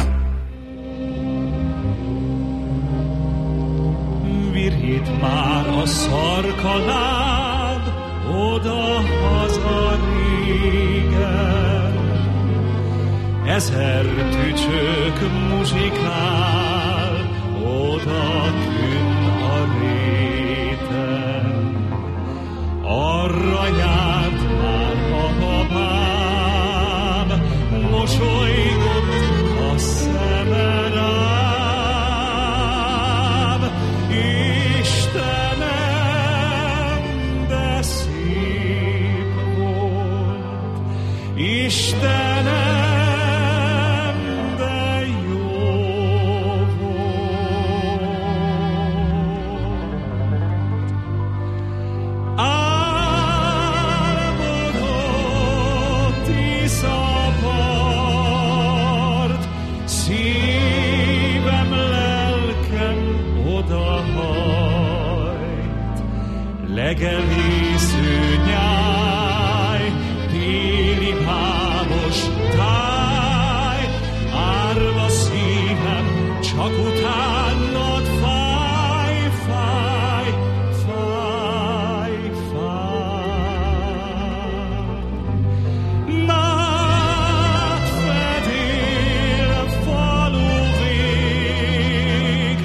Virít már a szarkaláb, oda-haza régen. Ezer tücsök muzsikál, oda künn a réten. Arra járt már a babám, mosolygott a szeme rám. Istenem, de szép volt, Istenem, de jó volt. Álmodott iszapart, szívem, lelkem odahajt. Legelésző nyáj, téli bábos táj, árva szívem, csak utánad fáj, fáj, fáj, fáj. Nátfedél falu vég,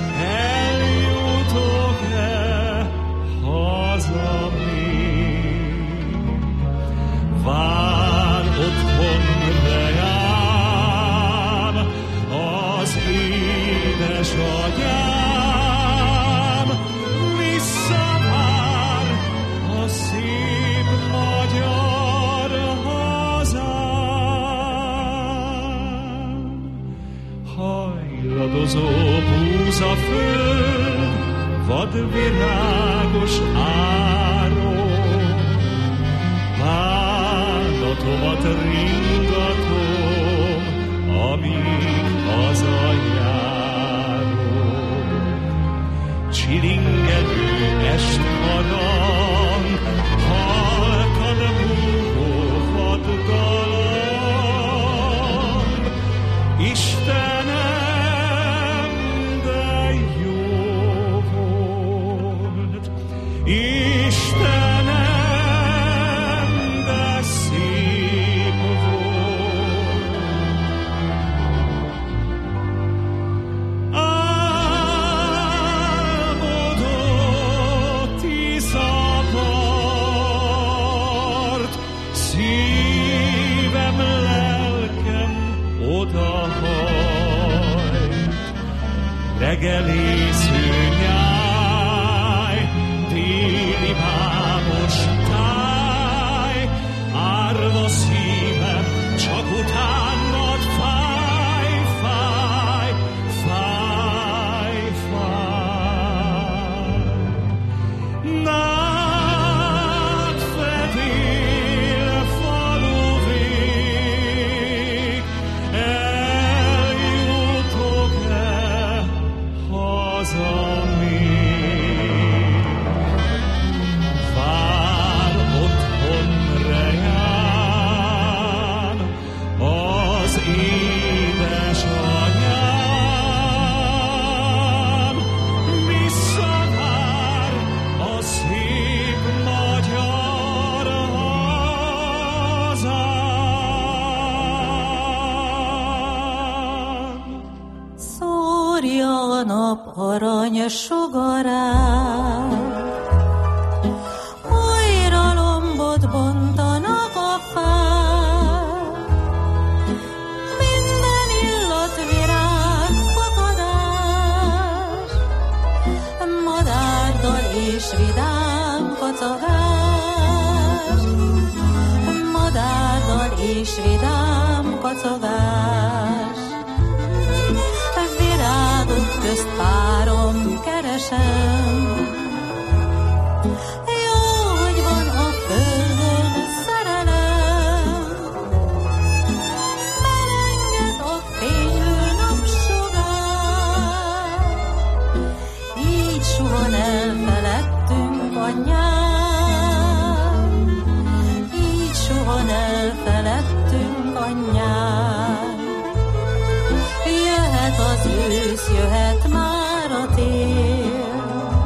eljutok-e haza még? Vár otthon reám az édesagyám, visszavár a szép magyar hazám. Hajladozó búza föld, vadvirágos áron, bánatomat ringatom, amíg hazajárok. Csilingelő estharang, halkan búgó vadgalamb. Istenem, de jó volt, Istenem, de legelésző nyáj, déli bábos táj, árva szívem, csak utánad fáj, fáj, fáj, fáj. Nád fedél falu vég, eljutok-e haza még? Vár otthon reján az édesanyám, visszavár a szép magyar hazám. Szórja a nap arany sugarát, újra lombot bontanak a fák, minden illat virág fakadás, madárdal és vidám kacagás, madárdal és vidám kacagás. Virágok közt párom keresem, jó, hogy van a földön szerelem, melenged a fénylő napsugár, így suhan elfeledtünk anyján, így suhan elfeledtünk anyján. Jöhet az ősz, jöhet már a tél,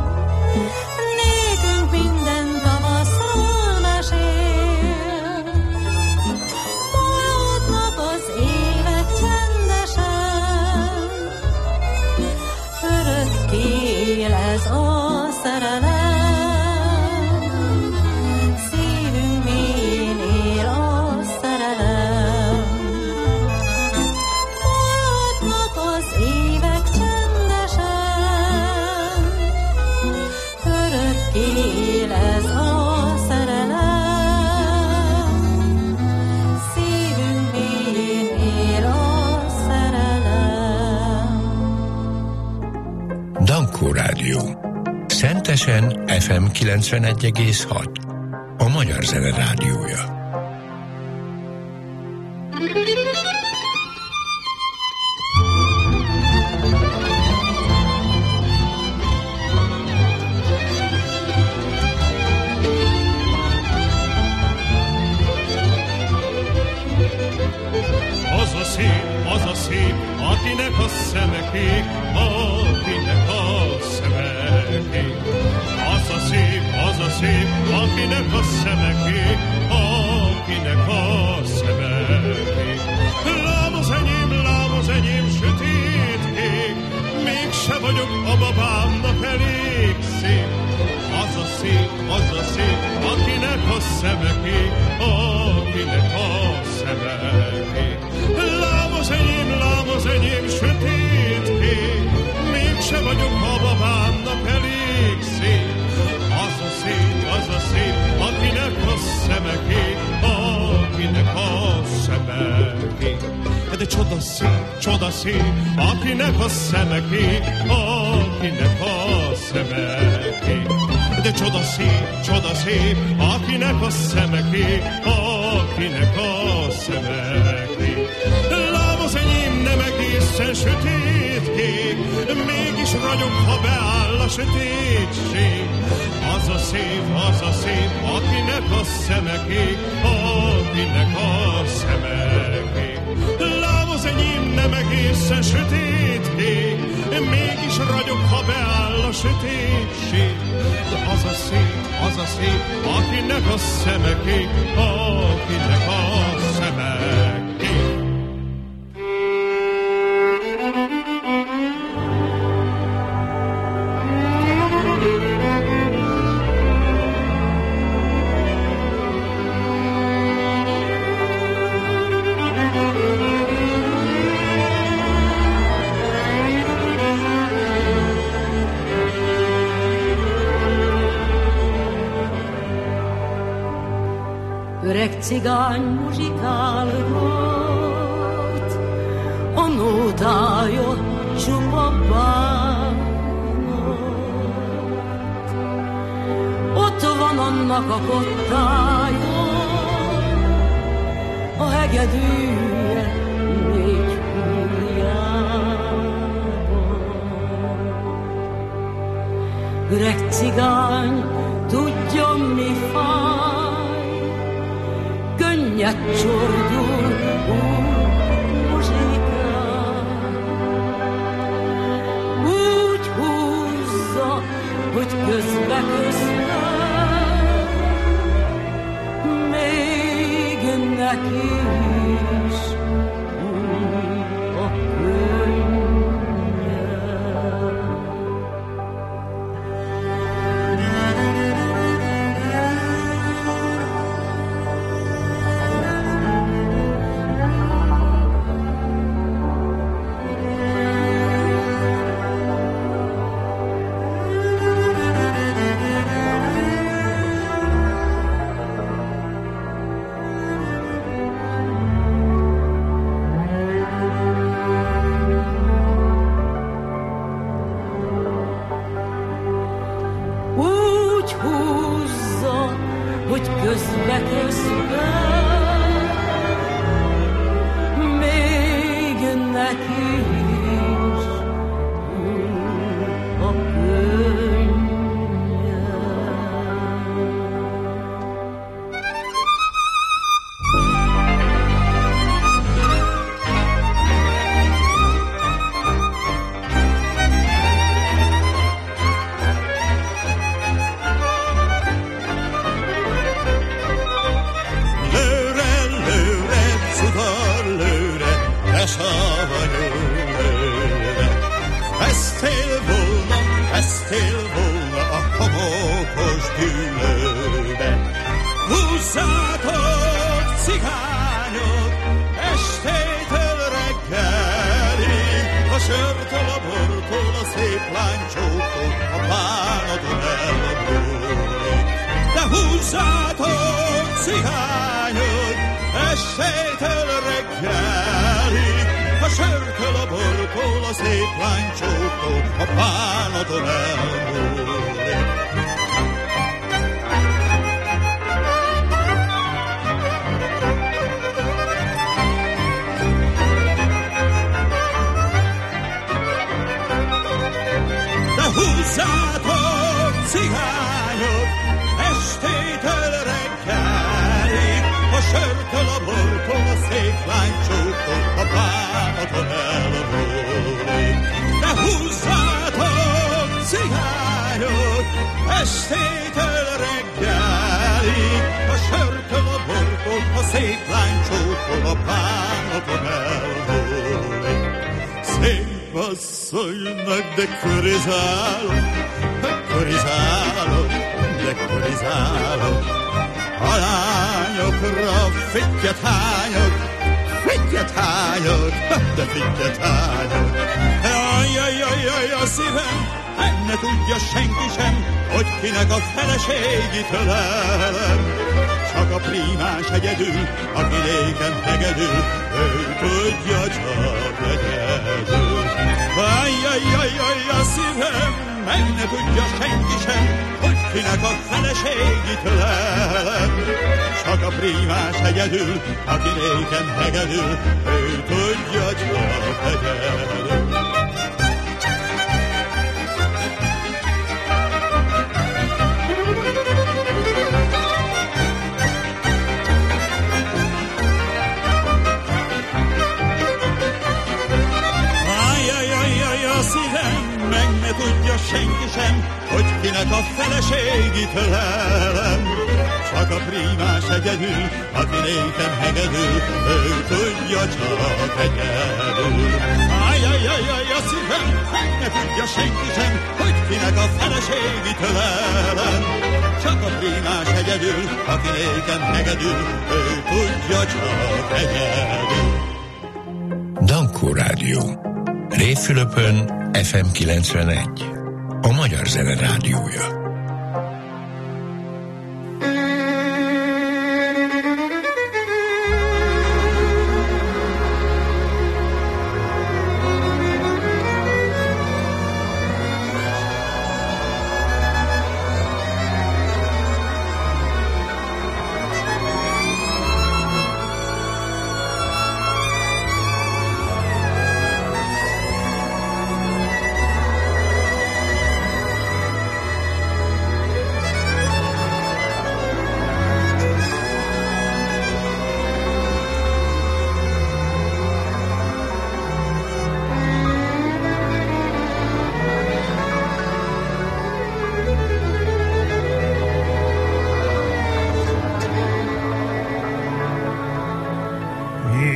nékünk minden tavaszról mesél. Maradnak az évek csendesen, örökké él ez a szerelem, szívünk mélyén él a szerelem. Az évek csendesen, örökké él ez a szerelem, szívünk mélyén él a szerelem. Dankó Rádió. Szentesen ef em kilencvenegy egész hat. A Magyar Zene Rádiója. Az a szép, az a szép, akinek a szeme kék, akinek a szeme kék. Az a szép, az a szép, akinek a szeme kék, akinek a szeme kék. Lám az enyém, lám az enyém, sötét kék, mégse vagyok a babámnak elég szép. Az a szép, az a szép, akinek a szeme kék, akinek a szeme kék. Lám az enyém, lám az enyém, sötét kék, mégse vagyok a babámnak elég szép. Az a szép, az a szép, akinek a szeme kék, akinek a szeme kék. De csoda szép, csoda szép, akinek a szeme kék, akinek a szeme kék. De csoda szép, csoda szép, akinek a szeme kék, akinek a szeme kék. Lám az enyém nem egészen sötét kék, mégis ragyog, ha beáll a sötétség. Az a szép, az a szép, akinek a szeme kék, akinek a szeme kék. Lám az enyém nem egészen sötét kék, mégis ragyog, ha beáll a sötétség. De az a szép, az a szép, akinek a szeme kék, akinek a szeme kék. cigány muzsikálgat, a nótája csupa bánat. Ott van annak a kottája, a hegedűje négy hújjában. Öreg cigány, tudja mi fáj, könnyet csordul úgy muzsikál. Úgy húzza, hogy közbe-közbe még neki is új a Dankó Rádió. Révfülöpön ef em kilencvenegy. A Magyar Zene Rádiója.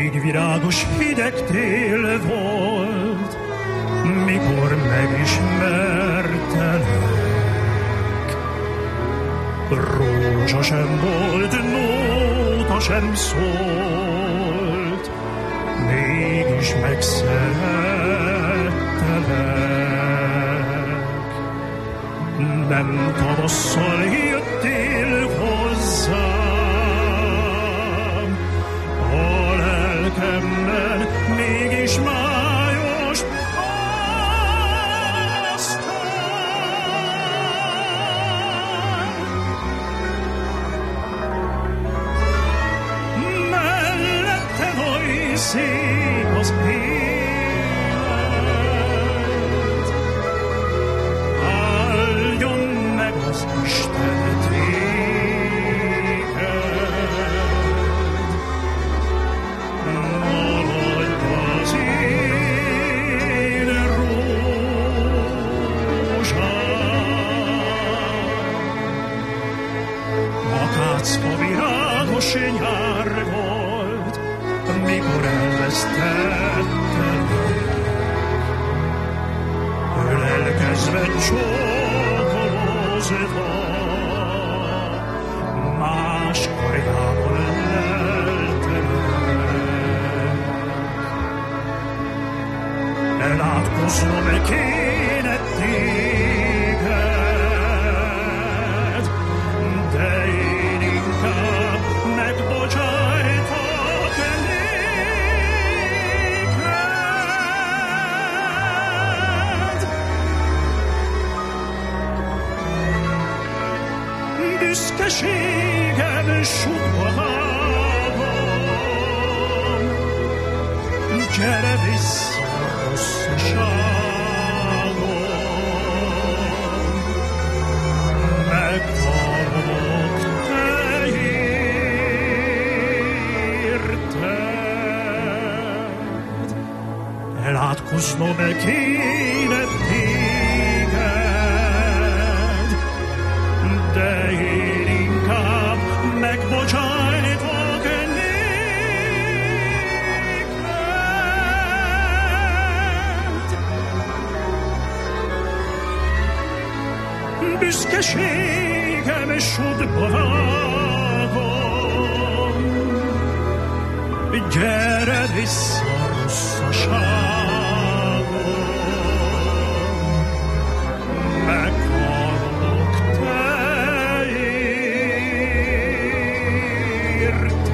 Még virágos hideg tél volt, mikor megismertelek. Rózsa sem volt, nóta sem szólt, mégis megszerettelek. Nem tavasszal jöttél hozzám, a lelkemben mégis májos aztán. Mellette oly szép az élet, áldjon meg az Isten téged. Maradj az én rózsám. Akácfa virágos nyár volt, mikor elvesztettelek. Ölelkezve csókolózva, más karjában leltelek. Elátkoznom kéne téged, de én inkább megbocsájtok néked. Büszkeségem sutvahágom, gyere vissza rosszaságom, meghalok te érted. Elátkoznom kéne téged, de én inkább megbocsájtok néked. Büszkeségem sodba vágom, gyere vissza rosszaságom, meghalok te érted.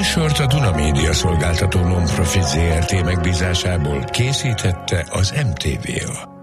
műsort a Duna Média Szolgáltató Non-Profit zé er té megbízásából készítette az em té vé á.